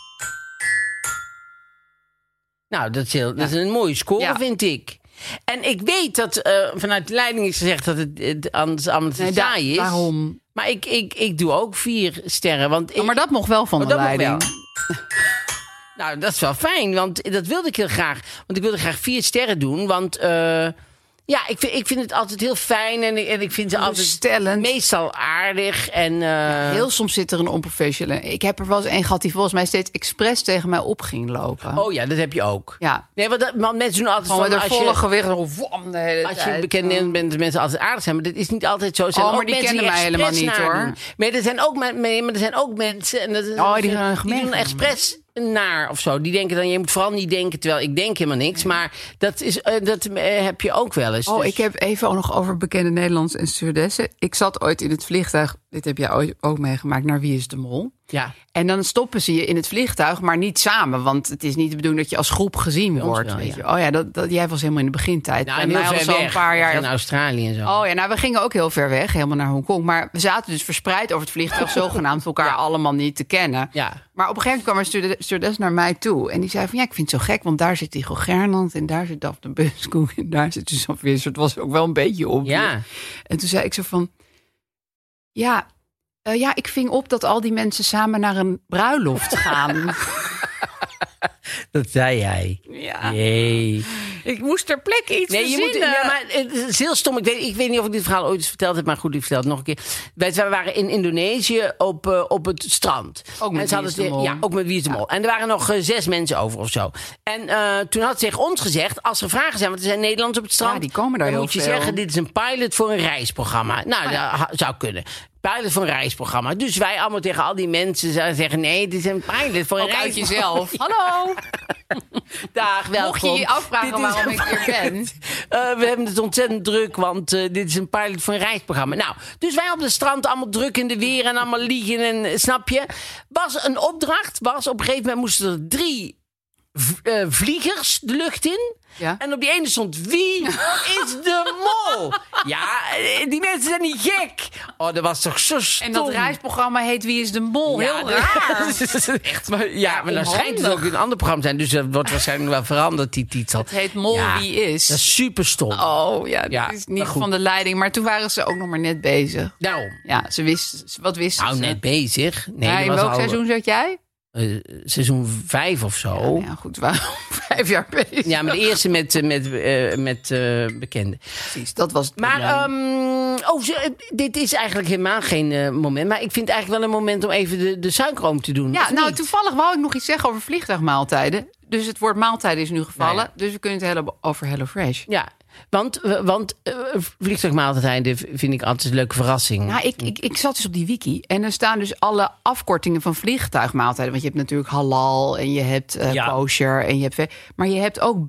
Nou, dat is een mooie score, vind ik. En ik weet dat vanuit de leiding is gezegd dat het anders allemaal te saai is. Waarom? Maar ik doe ook 4 sterren. Want maar dat mocht wel van de leiding. Nou, dat is wel fijn, want dat wilde ik heel graag. Want ik wilde graag 4 sterren doen, want... ik vind het altijd heel fijn en ik vind ze altijd meestal aardig. En, heel soms zit er een onprofessionele. Ik heb er wel eens een gehad die volgens mij steeds expres tegen mij op ging lopen. Oh ja, dat heb je ook. Ja. Nee, want mensen doen altijd gewoon van... met een volle gewicht de hele als tijd. je bekend bent, dat mensen altijd aardig zijn. Maar dat is niet altijd zo. Maar die kennen mij helemaal niet, hoor. Maar er zijn ook mensen... En dat, die doen expres naar of zo. Die denken dan, je moet vooral niet denken, terwijl ik denk helemaal niks. Maar dat heb je ook wel eens. Ik heb even nog over bekende Nederlandse en stewardessen. Ik zat ooit in het vliegtuig, dit heb jij ook meegemaakt, naar Wie is de Mol? Ja. En dan stoppen ze je in het vliegtuig, maar niet samen. Want het is niet de bedoeling dat je als groep gezien wordt. Wel, weet je. Oh ja, jij was helemaal in de begintijd. Nou, en heel mij ver al weg. Een paar jaar in Australië en zo. Oh ja, we gingen ook heel ver weg, helemaal naar Hongkong. Maar we zaten dus verspreid over het vliegtuig, zogenaamd elkaar allemaal niet te kennen. Ja. Maar op een gegeven moment kwam een stewardess naar mij toe. En die zei van, ik vind het zo gek, want daar zit Tycho Gernand en daar zit Daphne Bunskoek en daar zit Suzanne Visser. Het was ook wel een beetje op. Ja. En toen zei ik zo van, ik ving op dat al die mensen samen naar een bruiloft gaan. Dat zei jij. Ja. Nee. Ik moest ter plekke iets verzinnen. Maar het is heel stom. Ik weet niet of ik dit verhaal ooit eens verteld heb, maar goed, ik vertel het nog een keer. Wij waren in Indonesië op het strand. Ook met Wie is de Mol. Ja, ook met Wie is de Mol. En er waren nog 6 mensen over of zo. En toen had ze tegen ons gezegd, als er vragen zijn, want er zijn Nederlanders op het strand. Ja, die komen daar dan heel moet je veel. zeggen, dit is een pilot voor een reisprogramma. Nou, dat zou kunnen. Pilot voor een reisprogramma. Dus wij allemaal tegen al die mensen zeggen, nee, dit is een pilot voor een reisprogramma. Uit jezelf. Hallo. Dag, welkom. Mocht je je afvragen waarom ik hier ben. We hebben het ontzettend druk, want dit is een pilot voor een reisprogramma. Nou, dus wij op het strand allemaal druk in de weer en allemaal liegen en snap je. Was een opdracht, op een gegeven moment moesten er 3 vliegers de lucht in. Ja. En op die ene stond, wie is de mol? Ja, die mensen zijn niet gek. Oh, dat was toch zo stom. En dat reisprogramma heet Wie is de Mol? Heel raar. Echt, maar dan schijnt het ook in een ander programma zijn. Dus dat wordt waarschijnlijk wel veranderd, die titel. Het heet Mol Wie Is. Dat is super stom. Oh ja, dat is niet van de leiding. Maar toen waren ze ook nog maar net bezig. Daarom. Ja, wat wisten ze? Net bezig. Nee, ja, in welk seizoen zat jij? Seizoen 5 of zo. Ja, goed, we waren 5 jaar bezig. Ja, maar de eerste met bekenden. Precies, dat was het Maar dit is eigenlijk helemaal geen moment. Maar ik vind het eigenlijk wel een moment om even de suikeroom te doen. Ja, nou, toevallig wou ik nog iets zeggen over vliegtuigmaaltijden. Dus het woord maaltijden is nu gevallen. Nou ja. Dus we kunnen het hebben over HelloFresh. Ja, want vliegtuigmaaltijden vind ik altijd een leuke verrassing. Nou, ik zat dus op die wiki. En er staan dus alle afkortingen van vliegtuigmaaltijden. Want je hebt natuurlijk halal en je hebt kosher. En je hebt, maar je hebt ook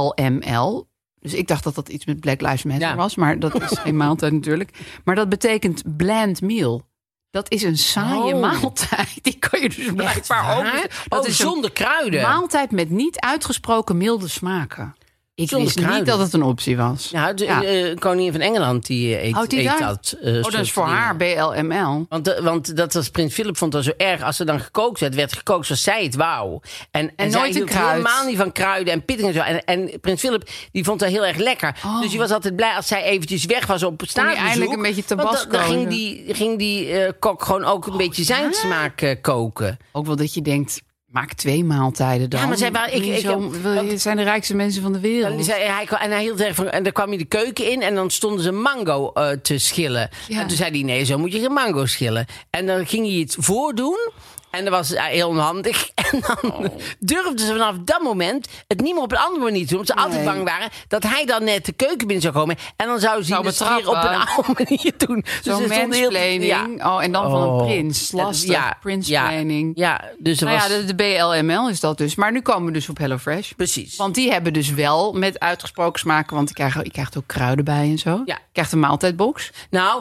BLML. Dus ik dacht dat dat iets met Black Lives Matter was. Maar dat is geen maaltijd natuurlijk. Maar dat betekent bland meal. Dat is een saaie maaltijd. Die kan je dus blijkbaar ook. Dat is zonder kruiden. Maaltijd met niet uitgesproken milde smaken. Ik Zonder wist kruiden. niet dat het een optie was. Ja, de koningin van Engeland die eet dat. Dat is voor haar BLML. Want dat was Prins Philip vond dat zo erg. Als er dan gekookt werd gekookt zoals zij het wou. En nooit zij een hield kruid. helemaal niet van kruiden en pitting en zo. En Prins Philip die vond dat heel erg lekker. Dus die was altijd blij als zij eventjes weg was op staatsbezoek. Eindelijk een beetje tabasco. Dan ging die kok gewoon ook een beetje zijn smaak koken. Ook wel dat je denkt, maak 2 maaltijden dan. Ja, maar zij waren, het zijn de rijkste mensen van de wereld. Hij hield erg van, en dan kwam hij de keuken in en dan stonden ze mango te schillen. Ja. En toen zei hij, nee, zo moet je geen mango schillen. En dan ging hij het voordoen. En dat was heel onhandig. En dan durfden ze vanaf dat moment het niet meer op een andere manier te doen. Omdat ze altijd bang waren dat hij dan net de keuken binnen zou komen. En dan zou ze het weer op een oude manier doen. Zo'n mansplaining. En dan van een prins. Lastig. Prinsplaining. Ja, dus de BLML is dat dus. Maar nu komen we dus op HelloFresh. Precies. Want die hebben dus wel met uitgesproken smaken. Want je krijgt ook kruiden bij en zo. Ja. Je krijgt een maaltijdbox. Nou,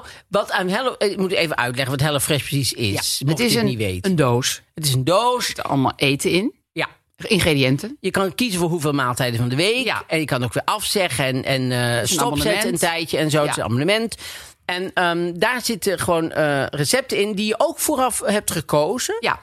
ik moet even uitleggen wat HelloFresh precies is. Het is niet weten. een doos. Het is een doos. Er zit allemaal eten in. Ja. Ingrediënten. Je kan kiezen voor hoeveel maaltijden van de week. Ja. En je kan ook weer afzeggen en stopzetten een tijdje en zo. Het is een abonnement. En daar zitten gewoon recepten in die je ook vooraf hebt gekozen. Ja.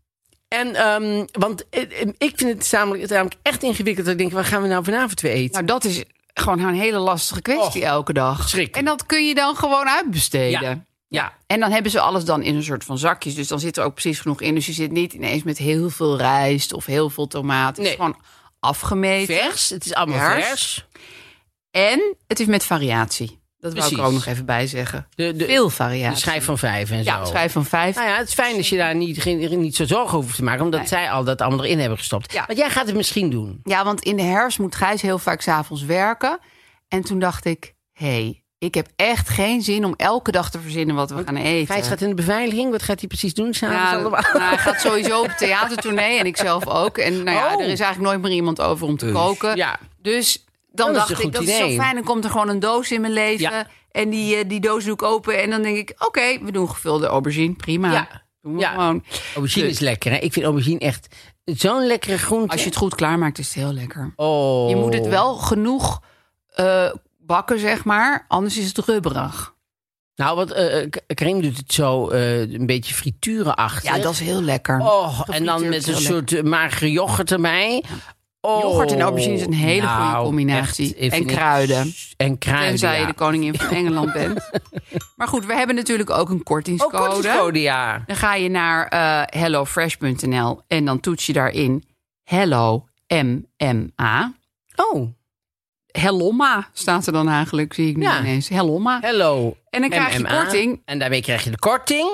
En want ik vind het namelijk echt ingewikkeld. Dat ik denk, waar gaan we nou vanavond weer eten? Nou, dat is gewoon een hele lastige kwestie elke dag. Schrik. En dat kun je dan gewoon uitbesteden. Ja. En dan hebben ze alles dan in een soort van zakjes. Dus dan zit er ook precies genoeg in. Dus je zit niet ineens met heel veel rijst of heel veel tomaten. Het is gewoon afgemeten. Vers. Het is allemaal vers. En het is met variatie. Dat wil ik er ook nog even bij zeggen. Veel variatie. De schijf van 5 en zo. Ja, schijf van 5. Nou ja, het is fijn als je daar niet zo zorgen over te maken. Omdat zij al dat allemaal erin hebben gestopt. Ja. Want jij gaat het misschien doen. Ja, want in de herfst moet Gijs heel vaak 's avonds werken. En toen dacht ik, ik heb echt geen zin om elke dag te verzinnen wat we gaan eten. Gijs gaat in de beveiliging. Wat gaat hij precies doen? Hij gaat sowieso op theatertournee en ik zelf ook. En er is eigenlijk nooit meer iemand over om te koken. Ja. Dus dan dacht ik, dat is zo fijn. Dan komt er gewoon een doos in mijn leven. Ja. En die doos doe ik open. En dan denk ik, oké, we doen gevulde aubergine. Prima. Ja. Doen we gewoon. Aubergine is lekker. Hè? Ik vind aubergine echt zo'n lekkere groente. Als je het goed klaarmaakt, is het heel lekker. Oh. Je moet het wel genoeg bakken, zeg maar. Anders is het rubberig. Nou, wat Karim doet het zo een beetje friturenachtig. Ja, dat is heel lekker. En dan met een soort magere yoghurt erbij. Ja. Yoghurt en aubergine is een hele goede combinatie. En kruiden. Tenzij je de koningin van Engeland bent. Maar goed, we hebben natuurlijk ook een kortingscode. Ook kortingscode, ja. Dan ga je naar hellofresh.nl en dan toets je daarin Hello MMA. Oh. Hellomma staat er dan eigenlijk, zie ik nu ineens. Hellomma. Hello. En dan krijg je korting. En daarmee krijg je de korting.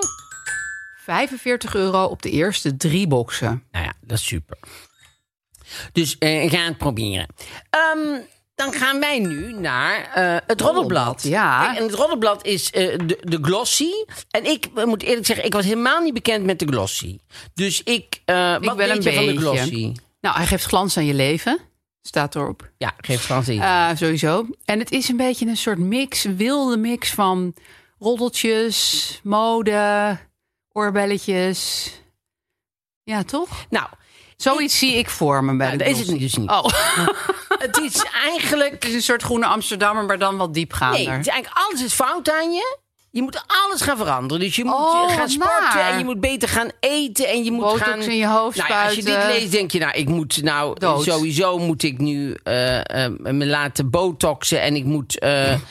€45 op de eerste 3 boxen. Nou ja, dat is super. Dus ga het proberen. Dan gaan wij nu naar het Roddelblad. Ja. Kijk, en het Roddelblad is de Glossy. En ik moet eerlijk zeggen, ik was helemaal niet bekend met de Glossy. Dus wat weet je van de Glossy? Nou, hij geeft glans aan je leven. Staat erop. Ja, geeft glans aan je sowieso. En het is een beetje een soort wilde mix van roddeltjes, mode, oorbelletjes. Ja, toch? Nou, Zoiets zie ik voor me bij de dat is het dus niet. Oh. Het is eigenlijk... Het is een soort groene Amsterdammer, maar dan wat diepgaander. Nee, het is eigenlijk alles is fout aan je. Je moet alles gaan veranderen. Dus je moet gaan sporten naar. en je moet beter gaan eten. En je moet Botox gaan... in je hoofd Nou ja, als je dit spuiten. leest, denk je... ik moet Dood. sowieso moet ik nu me laten botoxen. En ik moet...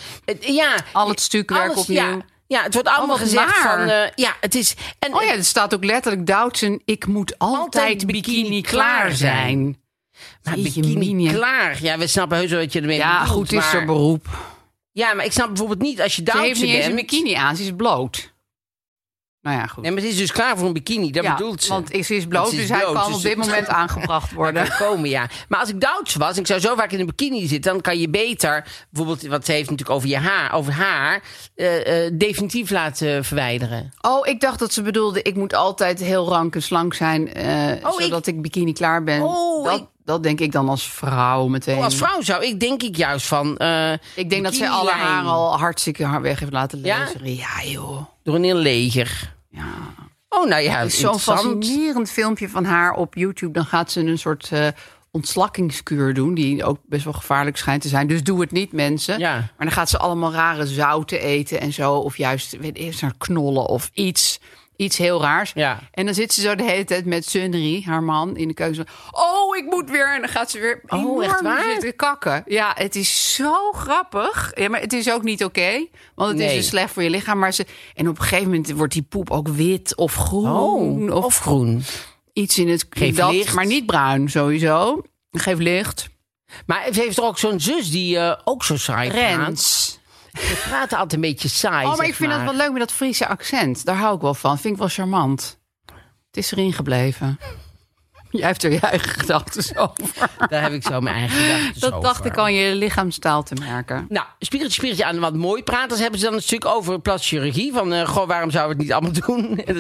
Al het stukwerk alles, opnieuw. Ja, het wordt allemaal wat gezegd naar. van... het is... En, Oh ja, er staat ook letterlijk Doutzen. Ik moet altijd bikini klaar zijn. maar Jeetje, bikini mine. klaar. Ja, we snappen heus wel wat je ermee Ja, bedoelt. goed, is maar, er beroep. Ja, maar ik snap bijvoorbeeld niet als je Ze heeft Duitse niet eens een bent... bikini aan, ze is bloot. Nou ja, goed. Nee, maar ze is dus klaar voor een bikini. Dat bedoelt ze. Want ze is bloot, Ze is dus hij bloot, kan dus op dit moment aangebracht worden. Kan komen, ja. Maar als ik Duits was en ik zou zo vaak in een bikini zitten... dan kan je beter, bijvoorbeeld, wat ze heeft natuurlijk over haar... definitief laten verwijderen. Oh, ik dacht dat ze bedoelde, ik moet altijd heel rank en slank zijn... zodat ik bikini klaar ben. Dat denk ik dan als vrouw meteen. Als vrouw zou ik denk ik juist van... ik denk dat zij alle haar al hartstikke hard weg heeft laten laseren. Ja, joh. Door een heel leger. Ja. Oh, nou ja, Het is zo'n interessant. fascinerend filmpje van haar op YouTube. Dan gaat ze een soort ontslakkingskuur doen... die ook best wel gevaarlijk schijnt te zijn. Dus doe het niet, mensen. Ja. Maar dan gaat ze allemaal rare zouten eten en zo. Of juist, weet ik, naar knollen of iets heel raars. Ja. En dan zit ze zo de hele tijd met Sunri, haar man, in de keuken. Oh, ik moet weer. En dan gaat ze weer echt waar? zitten kakken. Ja, het is zo grappig. Ja, maar het is ook niet oké. Want het is dus slecht voor je lichaam. En op een gegeven moment wordt die poep ook wit of groen. Of groen. Iets in het... Geef licht. Maar niet bruin, sowieso. Geef licht. Maar ze heeft er ook zo'n zus die ook zo saai praat. Rens. Ze praten altijd een beetje saai, Oh, maar zeg ik vind maar. dat wel leuk met dat Friese accent. Daar hou ik wel van. Vind ik wel charmant. Het is erin gebleven. Jij heeft er je eigen gedachten over. Daar heb ik zo mijn eigen gedachten Dat over. dacht ik aan je lichaamstaal te merken. Nou, spiegeltje aan wat mooi praters hebben ze dan een stuk over plastische chirurgie. Van, waarom zouden we het niet allemaal doen? En dan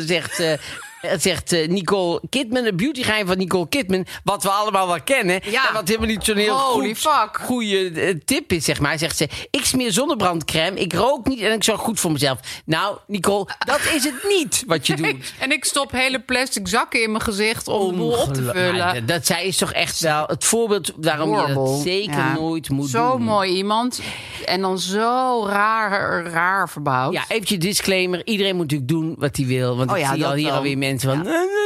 zegt Nicole Kidman, de beautygeheim van Nicole Kidman... wat we allemaal wel kennen. Ja. En wat helemaal niet zo'n heel Holy fuck. goede tip is, zeg maar. Zegt ze, ik smeer zonnebrandcrème, ik rook niet en ik zorg goed voor mezelf. Nou, Nicole, dat is het niet wat je doet. En ik stop hele plastic zakken in mijn gezicht om de boel op te vullen. Maar zij is toch echt wel het voorbeeld waarom je dat zeker nooit moet doen. Zo mooi iemand. En dan zo raar verbouwd. Ja, eventjes disclaimer. Iedereen moet natuurlijk doen wat hij wil. Want ik zie al hier alweer mensen van...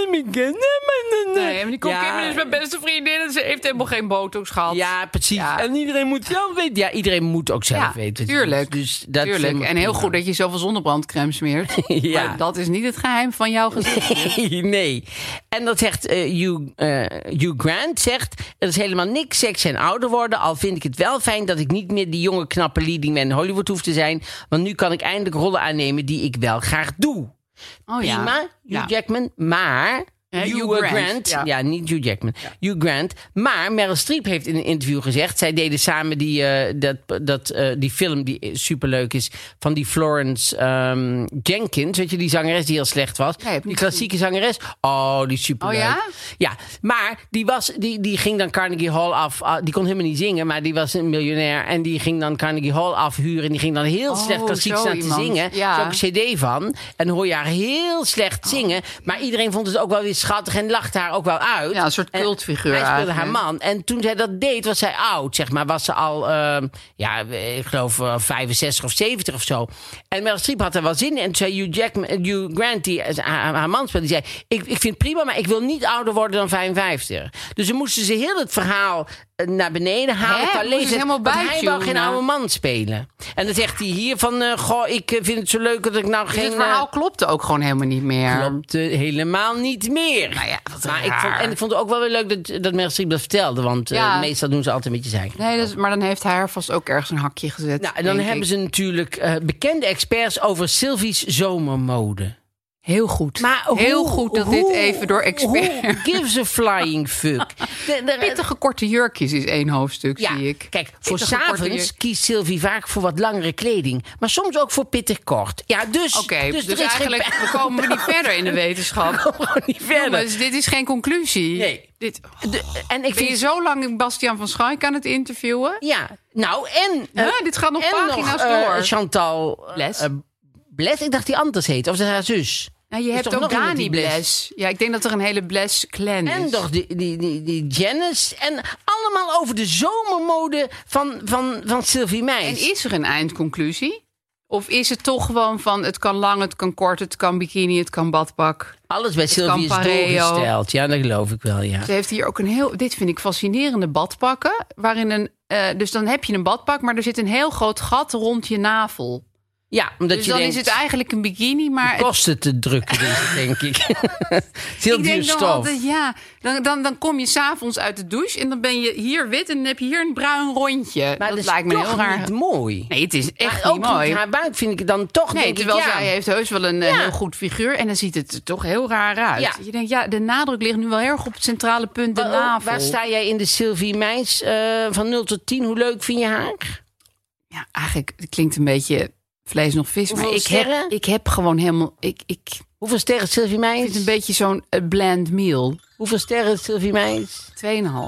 Nee, maar die Kidman is mijn beste vriendin en ze heeft helemaal geen botox gehad. Ja, precies. Ja. En iedereen moet zelf weten. Ja, iedereen moet ook zelf weten. Tuurlijk. Dus dat is tuurlijk. helemaal En heel prima. goed dat je zoveel zonnebrandcrème smeert. Ja. Maar dat is niet het geheim van jouw gezicht. Nee. En dat zegt Hugh Grant zegt... er is helemaal niks seks en ouder worden... al vind ik het wel fijn dat ik niet meer die jonge knappe leading man in Hollywood hoef te zijn... want nu kan ik eindelijk rollen aannemen die ik wel graag doe. Oh, Prima, Hugh Jackman, maar... Hugh Grant. Ja, niet Hugh Jackman. Hugh Grant. Maar Meryl Streep heeft in een interview gezegd... zij deden samen die film die superleuk is... van die Florence Jenkins. Weet je, die zangeres die heel slecht was. Nee, die klassieke zangeres. Oh, die is superleuk. Oh ja? Ja, maar die ging dan Carnegie Hall af. Die kon helemaal niet zingen, maar die was een miljonair. En die ging dan Carnegie Hall afhuren. En die ging dan heel slecht klassiek zo staan te iemand. zingen. Ja. Er is ook een cd van. En dan hoor je haar heel slecht zingen. Maar iedereen vond het ook wel weer schattig en lachte haar ook wel uit. Ja, een soort En cultfiguur hij speelde haar eigenlijk. man. En toen zij dat deed, was zij oud, zeg maar. Was ze al, ik geloof 65 of 70 of zo. En Meryl Streep had er wel zin in. En toen zei Hugh Grant, die haar man speelde, die zei... Ik vind het prima, maar ik wil niet ouder worden dan 55. Dus dan moesten ze heel het verhaal naar beneden halen. Hè? Qua Moesten ze leeftijd, helemaal want hij wou geen bijtunen? oude man spelen. En dan zegt hij hier van... ik vind het zo leuk dat ik nou Dus geen... het verhaal klopte ook gewoon helemaal niet meer. klopte helemaal niet meer. Nou ja, wat maar raar. ik vond het ook wel weer leuk dat Meryl Streep dat vertelde. Want Ja. meestal doen ze altijd een beetje zeiken. Nee, maar dan heeft hij er vast ook ergens een hakje gezet. Nou, en dan denk hebben ik. ze natuurlijk bekende experts over Sylvie's zomermode. Heel goed. Maar heel goed dat dit even door experts... Who gives a flying fuck? Pittige korte jurkjes is één hoofdstuk, Ja, zie ik. kijk, voor Pittige korte s'avonds jurk. kiest Sylvie vaak voor wat langere kleding. Maar soms ook voor pittig kort. Ja, dus... Oké, dus er is eigenlijk geen... we komen niet verder in de wetenschap. gewoon niet verder. Jongens, dit is geen conclusie. Nee. En ik Ben je vind... zo lang Bastiaan van Schaik aan het interviewen? Ja, nou en... Dit gaat nog en pagina's nog, door. Chantal Bles. Bles, ik dacht die anders heet. Of is dat haar zus? Nou, je hebt toch ook nog iemand Dani die Bles? Bles. Ja, ik denk dat er een hele Bles-clan is. En toch die Janice. En allemaal over de zomermode van Sylvie Meijs. En is er een eindconclusie? Of is het toch gewoon van het kan lang, het kan kort, het kan bikini, het kan badpak? Alles bij Sylvie is pareo. doorgesteld. Ja, dat geloof ik wel, ja. Ze heeft hier ook dit vind ik fascinerende badpakken. Waarin dus dan heb je een badpak, maar er zit een heel groot gat rond je navel. Ja, omdat Dus je dan denkt, is het eigenlijk een bikini, maar... kosten te drukken, denk ik. Het is heel ik duur denk dan stof. altijd, ja, dan kom je 's avonds uit de douche en dan ben je hier wit en dan heb je hier een bruin rondje. Maar dat lijkt me toch heel raar. niet mooi. Nee, het is echt Maar niet ook mooi. met haar buik vind ik het dan toch, Nee, denk terwijl ik, ja. zij heeft heus wel een heel goed figuur en dan ziet het er toch heel raar uit. Ja. Je denkt, ja, de nadruk ligt nu wel heel erg op het centrale punt, de navel. Waar sta jij in de Sylvie Meijs van 0 tot 10? Hoe leuk vind je haar? Ja, eigenlijk, het klinkt een beetje vlees nog vis, Hoeveel maar sterren? ik heb gewoon helemaal... Ik Hoeveel sterren Sylvie vind Meijs? het een beetje zo'n bland meal. Hoeveel sterren Sylvie Meijs? 2,5.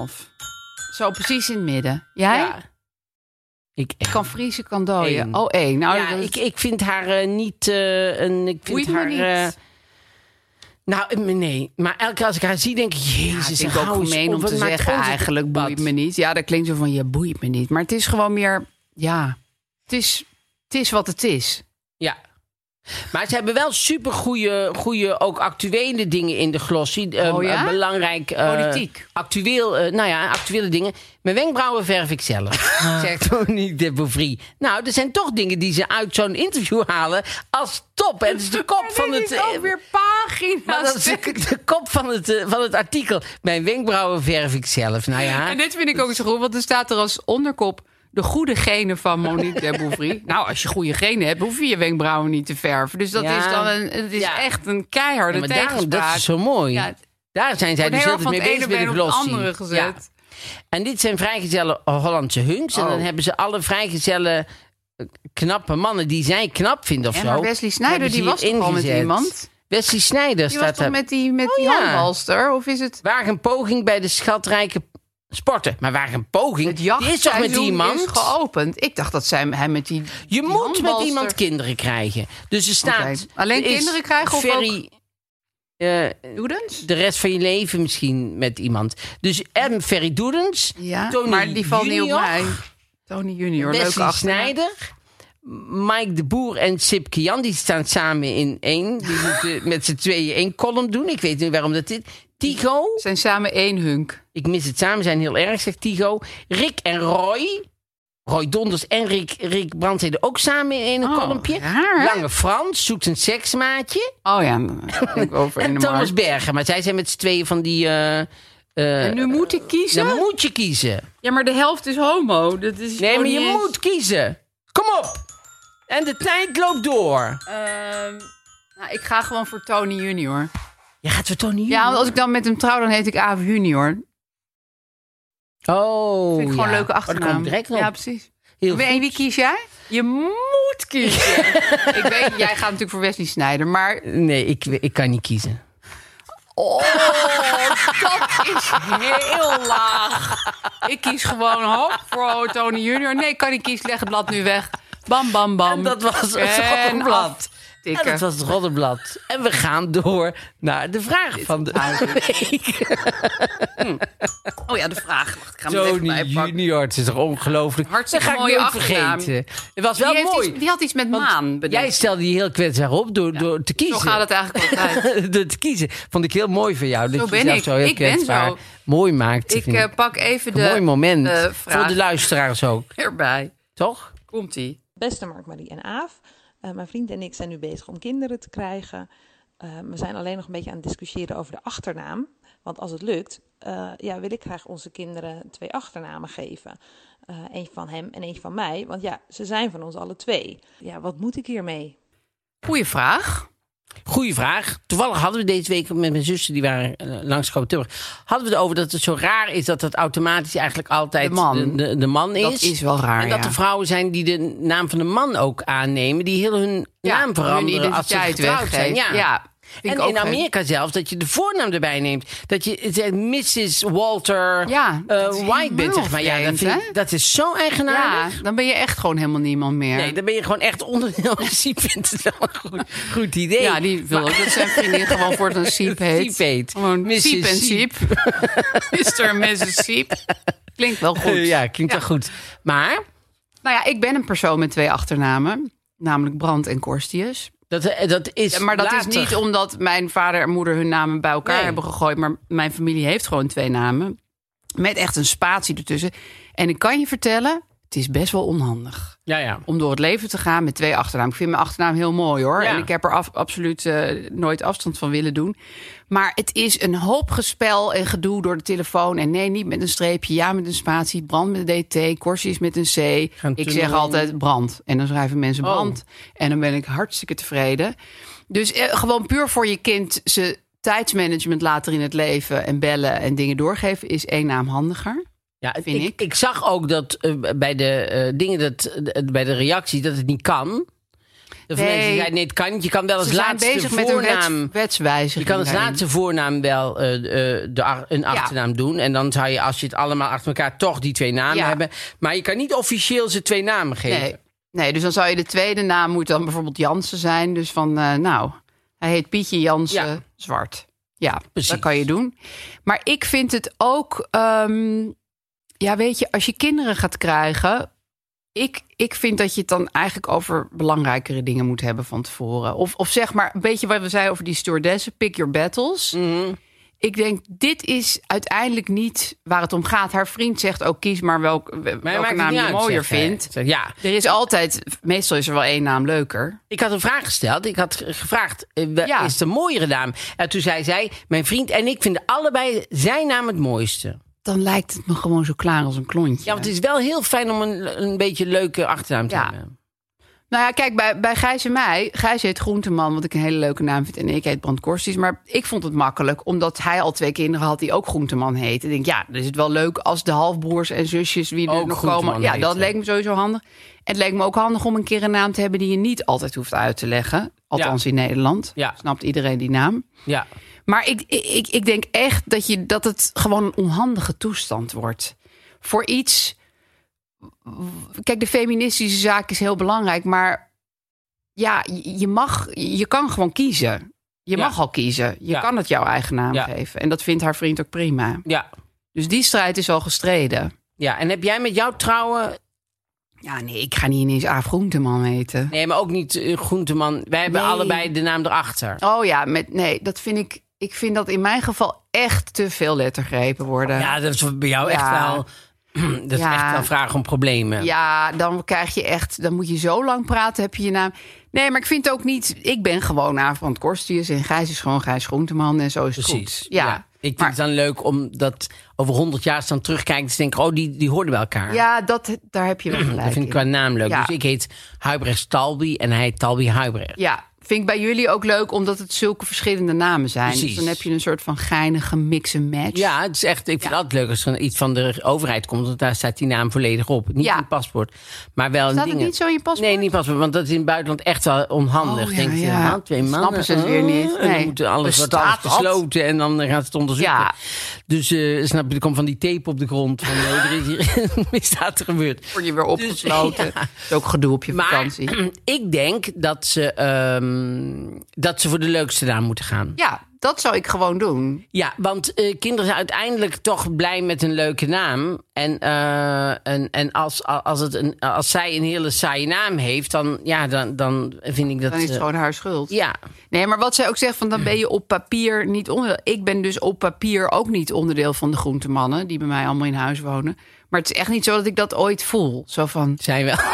Zo precies in het midden. Jij? Ja. Ik Kan vriezen, kan dooien. 1. Oh, 1. Nou, ja, dat ik vind haar niet een... Ik vind boeit me haar... niet. Nou, nee. Maar elke keer als ik haar zie, denk ik... Ja, Jezus, het is hou ook eens gemeen op, om te wat maakt zeggen, ons het eigenlijk bad? boeit me niet. Ja, dat klinkt zo van, je boeit me niet. Maar het is gewoon meer, ja, het is wat het is. Ja. Maar ze hebben wel super goede ook actuele dingen in de glossy. Oh ja? Belangrijk. Politiek. Actuele dingen. Mijn wenkbrauwen verf ik zelf. Zegt Tony de Beauvry. Nou, er zijn toch dingen die ze uit zo'n interview halen als top. En het is de kop van het... is ook weer pagina's. Maar dat is de kop van het artikel. Mijn wenkbrauwen verf ik zelf. Nou ja. En dit vind ik ook zo goed, want er staat er als onderkop de goede genen van Monique de Beauvry. Nou, als je goede genen hebt, hoef je je wenkbrauwen niet te verven. Dus dat Ja. is dan echt een keiharde Ja, maar daarom, tegenspraak. dat is zo mooi. Ja, Daar zijn zij wordt dus heel heel erg mee van het bezig ene met de been op het glossy. andere gezet. En dit zijn vrijgezelle Hollandse hunks. En Oh. dan hebben ze alle vrijgezelle knappe mannen die zij knap vinden of Ja, zo. maar Wesley Sneijder, hebben ze die was hier toch al met ingezet. iemand? Wesley Sneijder Die was staat toch daar. met die ja. handbalster? Of is het... Waag een poging bij de schatrijke sporten. Maar waag een poging. Het Die is toch met jachtseizoen iemand? is geopend. Ik dacht dat hij met die Je moet met handbalster- iemand kinderen krijgen. Dus er staat... Oké. Alleen er is kinderen krijgen of Ferry, Doedens? de rest van je leven misschien met iemand. Dus Adam Ferry Doedens. Ja, Tony maar die valt niet op Junior, mij. Tony Junior, leuke Wesley achternaam. Sneijder. Mike de Boer en Sipke Jan, die staan samen in één. Die moeten met z'n tweeën één column doen. Ik weet niet waarom dat is. Tigo. Zijn samen één hunk. Ik mis het samen zijn heel erg, zegt Tigo. Rick en Roy. Roy Donders en Rick Brandstede ook samen in een columnpje. raar, hè? Lange Frans zoekt een seksmaatje. Oh ja, dan denk ik over in En de Thomas markt. Bergen. Maar zij zijn met z'n tweeën van die... En nu moet ik kiezen? dan moet je kiezen. Ja, maar de helft is homo. Dat is Nee, gewoon maar je niet eens- moet kiezen. Kom op. En de tijd loopt door. Nou, ik ga gewoon voor Tony Junior. Je gaat voor Tony Ja, want als ik dan met hem trouw, dan heet ik Aaf Junior. Oh, Vind ik gewoon een leuke Oh, daar kom achternaam. ik direct op. Ja, precies. Heel En wie kies jij? Je moet kiezen. Ik weet, jij gaat natuurlijk voor Wesley Sneijder, maar... Nee, ik kan niet kiezen. Oh, dat is heel laag. Ik kies gewoon hop voor Tony Junior. Nee, kan niet kiezen. Leg het blad nu weg. Bam, bam, bam. En dat was het En roddelblad. aftikken. En dat was het roddelblad. En we gaan door naar de vraag van de week. Oh ja, de vraag. Wacht, ik ga hem er even Tony bijpakken. Junior, het is toch ongelooflijk. Hartstikke Dat ga ik mooie nooit achternaam. vergeten. Het was wel Die, heeft mooi. iets, die had iets met Want maan bedacht. jij stelde je heel kwetsbaar op door te kiezen. Zo gaat het eigenlijk altijd. Door te kiezen. Vond ik heel mooi van jou. Zo Dat je ben jezelf ik. zo heel Ik ben kwetsbaar zo. mooi maakt. Ik Vind ik pak even een mooi moment. vraag voor de luisteraars ook. erbij. Toch? Komt-ie. Beste Mark-Marie en Aaf, mijn vriend en ik zijn nu bezig om kinderen te krijgen. We zijn alleen nog een beetje aan het discussiëren over de achternaam. Want als het lukt, wil ik graag onze kinderen 2 achternamen geven. Eentje van hem en eentje van mij. Want ja, ze zijn van ons alle 2. Ja, wat moet ik hiermee? Goeie vraag. Goeie vraag. Toevallig hadden we deze week met mijn zussen, die waren langsgekomen Tilburg, hadden we het over dat het zo raar is dat het automatisch eigenlijk altijd De man. de man is. Dat is wel raar, En dat ja. er vrouwen zijn die de naam van de man ook aannemen, die heel hun naam veranderen hun als ze identiteit getrouwd zijn. weggeeft. Ja. Ja. En in Amerika zelfs, dat je de voornaam erbij neemt. Dat je zegt Mrs. Walter White bent, zeg maar. Vreemd, ja, dat is zo eigenaardig. Ja, dan ben je echt gewoon helemaal niemand meer. Nee, dan ben je gewoon echt onderdeel. Siep vindt het wel een goed idee. Ja, die wil ook dat zijn vriendin gewoon voor een Siep heet. Siep heet. Gewoon Siep en Siep. Mr. en Mrs. Siep. Klinkt wel goed. Ja, klinkt wel goed. Maar? Nou ja, ik ben een persoon met 2 achternamen. Namelijk Brandt en Korstius. Dat is maar dat later. is niet omdat mijn vader en moeder hun namen bij elkaar hebben gegooid. Maar mijn familie heeft gewoon 2 namen. Met echt een spatie ertussen. En ik kan je vertellen, het is best wel onhandig. Ja. Om door het leven te gaan met 2 achternamen. Ik vind mijn achternaam heel mooi hoor. Ja. En ik heb er absoluut nooit afstand van willen doen. Maar het is een hoop gespel en gedoe door de telefoon. En nee, niet met een streepje. Ja, met een spatie. Brand met een DT. Korsius met een C. Ik zeg altijd Brand. En dan schrijven mensen Brand. En dan ben ik hartstikke tevreden. Dus gewoon puur voor je kind ze tijdsmanagement later in het leven en bellen en dingen doorgeven is 1 naam handiger. Ja, ik zag ook dat bij de dingen bij de reactie dat het niet kan. De mensen zeiden nee, het kan niet. Je kan wel als laatste voornaam met wetswijziging. Je kan als laatste voornaam wel een achternaam doen. En dan zou je, als je het allemaal achter elkaar, toch die 2 namen hebben. Maar je kan niet officieel ze 2 namen geven. Nee, dus dan zou je de tweede naam moet dan bijvoorbeeld Jansen zijn. Dus van, hij heet Pietje Jansen Zwart. Ja, precies. Dat kan je doen. Maar ik vind het ook... weet je, als je kinderen gaat krijgen... Ik vind dat je het dan eigenlijk over belangrijkere dingen moet hebben van tevoren. Of zeg maar, een beetje wat we zeiden over die stewardessen. Pick your battles. Mm-hmm. Ik denk, dit is uiteindelijk niet waar het om gaat. Haar vriend zegt ook, kies maar welke naam je mooier vindt. Ja. Er is altijd, meestal is er wel 1 naam leuker. Ik had een vraag gesteld. Ik had gevraagd, is de mooiere naam? En toen zei zij, mijn vriend en ik vinden allebei zijn naam het mooiste. Dan lijkt het me gewoon zo klaar als een klontje. Ja, want het is wel heel fijn om een beetje leuke achternaam te hebben. Nou ja, kijk, bij Gijs en mij... Gijs heet Groenteman, wat ik een hele leuke naam vind. En ik heet Brandt Korstius. Maar ik vond het makkelijk, omdat hij al 2 kinderen had... die ook Groenteman heten. Ik denk, dan is het wel leuk als de halfbroers en zusjes... wie er nog komen. Ja, dat leek me sowieso handig. En het leek me ook handig om een keer een naam te hebben... die je niet altijd hoeft uit te leggen. Althans in Nederland. Ja. Snapt iedereen die naam. Ja. Maar ik denk echt dat het gewoon een onhandige toestand wordt. Voor iets... Kijk, de feministische zaak is heel belangrijk, maar ja, je kan gewoon kiezen. Je mag al kiezen. Je kan het jouw eigen naam geven. En dat vindt haar vriend ook prima. Ja. Dus die strijd is al gestreden. Ja, en heb jij met jouw trouwen... Ja, nee, ik ga niet ineens Aaf Groenteman heten. Nee, maar ook niet Groenteman. Wij hebben allebei de naam erachter. Oh ja, dat vind ik... Ik vind dat in mijn geval echt te veel lettergrepen worden. Ja, dat is bij jou echt wel... Dat is echt wel vraag om problemen. Ja, dan krijg je echt... Dan moet je zo lang praten, heb je je naam... Nee, maar ik vind ook niet... Ik ben gewoon Brandt Korstius en Gijs is gewoon Gijs Groenteman en zo is het goed. Ja. Ik vind het dan leuk om dat over 100 jaar dan terugkijken... te denken, die hoorden bij elkaar. Ja, daar heb je wel gelijk. Dat vind ik qua naam leuk. Ja. Dus ik heet Huibrechts Talbi en hij heet Talbi Huibrechts. Ja, vind ik bij jullie ook leuk, omdat het zulke verschillende namen zijn. Precies. Dus dan heb je een soort van geinige mix en match. Ja, het is echt. Ik vind het altijd leuk als er iets van de overheid komt, want daar staat die naam volledig op. Niet in het paspoort, maar wel staat dingen. Het niet zo in je paspoort? Nee, niet paspoort, want dat is in het buitenland echt wel onhandig. Denk je, 2 mannen. Snappen ze het weer niet. Nee. Dan moet alles wordt alles besloten en dan gaat het onderzoeken. Ja. Dus snap je, er komt van die tape op de grond. Van, er is hier een misdaad gebeurd. Word je weer opgesloten. Dat is ook gedoe op je vakantie. Maar ik denk dat ze voor de leukste naam moeten gaan. Ja, dat zou ik gewoon doen. Ja, want kinderen zijn uiteindelijk toch blij met een leuke naam. En als zij een hele saaie naam heeft, dan vind ik dat... Dan is het gewoon haar schuld. Ja. Nee, maar wat zij ook zegt, van dan ben je op papier niet onderdeel. Ik ben dus op papier ook niet onderdeel van de groentemannen... die bij mij allemaal in huis wonen. Maar het is echt niet zo dat ik dat ooit voel. Zo van... Zij wel.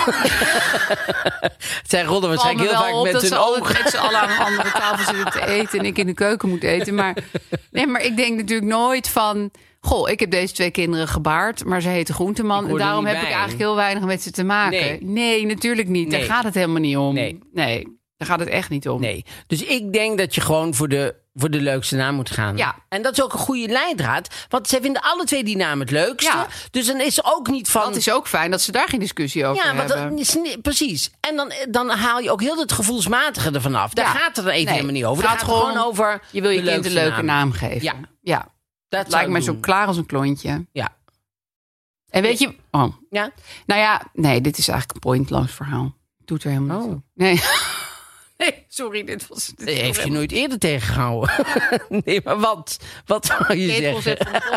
Zij rollen waarschijnlijk heel vaak met hun ogen. Dat ze alle aan een andere tafel zitten te eten... en ik in de keuken moet eten. Maar ik denk natuurlijk nooit van... Goh, ik heb deze 2 kinderen gebaard, maar ze heten Groenteman. En daarom heb ik eigenlijk heel weinig met ze te maken. Nee, natuurlijk niet. Nee. Daar gaat het helemaal niet om. Nee. Daar gaat het echt niet om. Nee. Dus ik denk dat je gewoon voor de leukste naam moet gaan. Ja. En dat is ook een goede leidraad. Want zij vinden alle twee die naam het leukste. Ja. Dus dan is er ook niet van... Dat is ook fijn dat ze daar geen discussie over Ja, want hebben. dat is precies. En dan haal je ook heel het gevoelsmatige ervan af. Daar gaat het er even helemaal niet over. Het Het gaat gaat gewoon over Je wil je de kind een leukste leuke naam geven. Ja. Dat Lijkt mij doen. zo klaar als een klontje. Ja. En weet je... Oh. Ja? Nou ja, nee, dit is eigenlijk een pointloos verhaal. Doet er helemaal niet toe. Nee. Nee, sorry, dit Heeft je nooit eerder tegengehouden? Nee, maar wat? Wat wou je zeggen?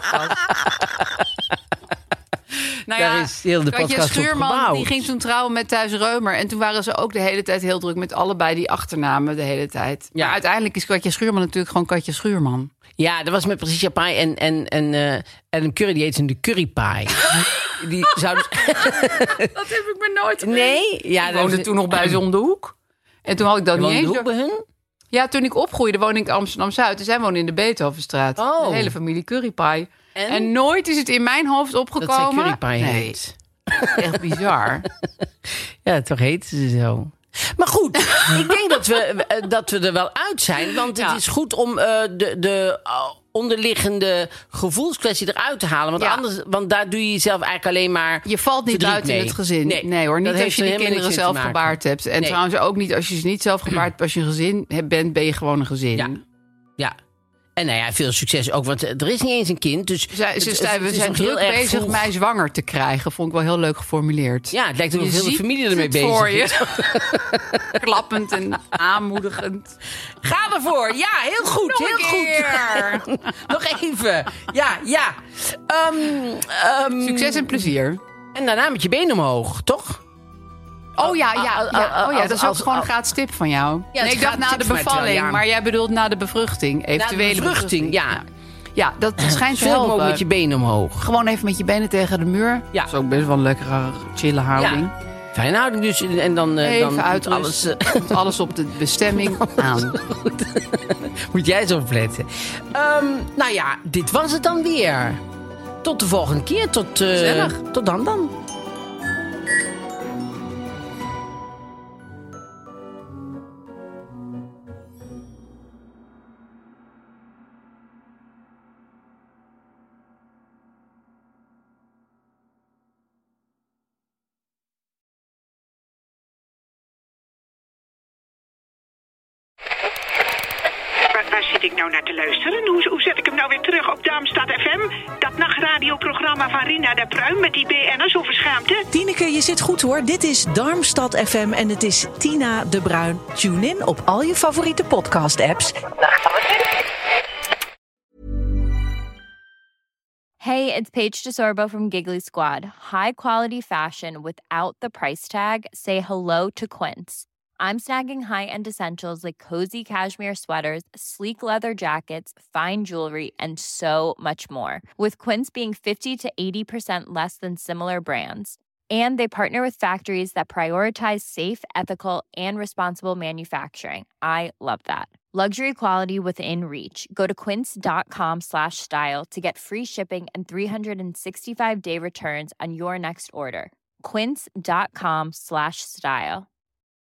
Nou Daar ja, is heel de Katja podcast op Schuurman gebouwd. die ging toen trouwen met Thijs Reumer. En toen waren ze ook de hele tijd heel druk met allebei die achternamen de hele tijd. Ja. Maar uiteindelijk is Katja Schuurman natuurlijk gewoon Katja Schuurman. Ja, dat was met Patricia Pai en Curry, die heet ze de Curry Pie. Die zouden... Dat heb ik me nooit Nee? Ja, Ik woonde toen nog bij ze om de hoek. En toen had ik dat niet eens... bij hun? Ja, toen ik opgroeide woonde ik in Amsterdam-Zuid. En zij woonde in de Beethovenstraat. Oh. De hele familie Currypie. En? En nooit is het in mijn hoofd opgekomen. Dat zij Curry Pie Nee, heet. echt bizar. Ja, toch heet ze zo. Maar goed, ik denk dat we er wel uit zijn. Want het is goed om de onderliggende gevoelskwestie eruit te halen. Want daar doe je jezelf eigenlijk alleen maar... Je valt niet verdriet uit mee. in het gezin. Nee hoor, dat niet heeft als je er die helemaal kinderen niks mee zelf te maken. gebaard hebt. En Nee. trouwens ook niet als je ze niet zelf gebaard hebt. Als je een gezin bent, ben je gewoon een gezin. Ja. En nou ja, veel succes ook, want er is niet eens een kind. Dus We zijn nog druk heel erg bezig vroeg. mij zwanger te krijgen. Vond ik wel heel leuk geformuleerd. Ja, het lijkt ook Je of heel de ziet familie ermee het bezig voor is. je. Klappend en aanmoedigend. Ga ervoor. Ja, heel goed. Nog heel een goed. Nog even. Ja. Succes en plezier. En daarna met je benen omhoog, toch? Oh ja, dat is ook als- gewoon een gratis tip van jou. Ja, Nee, het ik dacht gratis na de tip van mij bevalling, terwijl, ja. maar jij bedoelt na de bevruchting. Na de Eventuele bevruchting, ja. Ja, dat schijnt te Zo mogelijk helpen. met je benen omhoog. Gewoon even met je benen tegen de muur. Ja. Dat is ook best wel een lekkere, chille houding. Ja. Fijne houding dus. En dan, Even dan uit alles, Komt alles op de bestemming aan. moet jij zo opletten. Nou ja, dit was het dan weer. Tot de volgende keer. Tot dan. Waar zit ik nou naar te luisteren? Hoe zet ik hem nou weer terug op Darmstad FM? Dat nachtradioprogramma van Rina de Pruim met die BN'ers over schaamte? Tineke, je zit goed hoor. Dit is Darmstad FM en het is Tina de Bruin. Tune in op al je favoriete podcast-apps. Hey, it's Paige DeSorbo from Giggly Squad. High quality fashion without the price tag. Say hello to Quince. I'm snagging high-end essentials like cozy cashmere sweaters, sleek leather jackets, fine jewelry, and so much more. With Quince being 50 to 80% less than similar brands. And they partner with factories that prioritize safe, ethical, and responsible manufacturing. I love that. Luxury quality within reach. Go to quince.com/style to get free shipping and 365-day returns on your next order. Quince.com/style.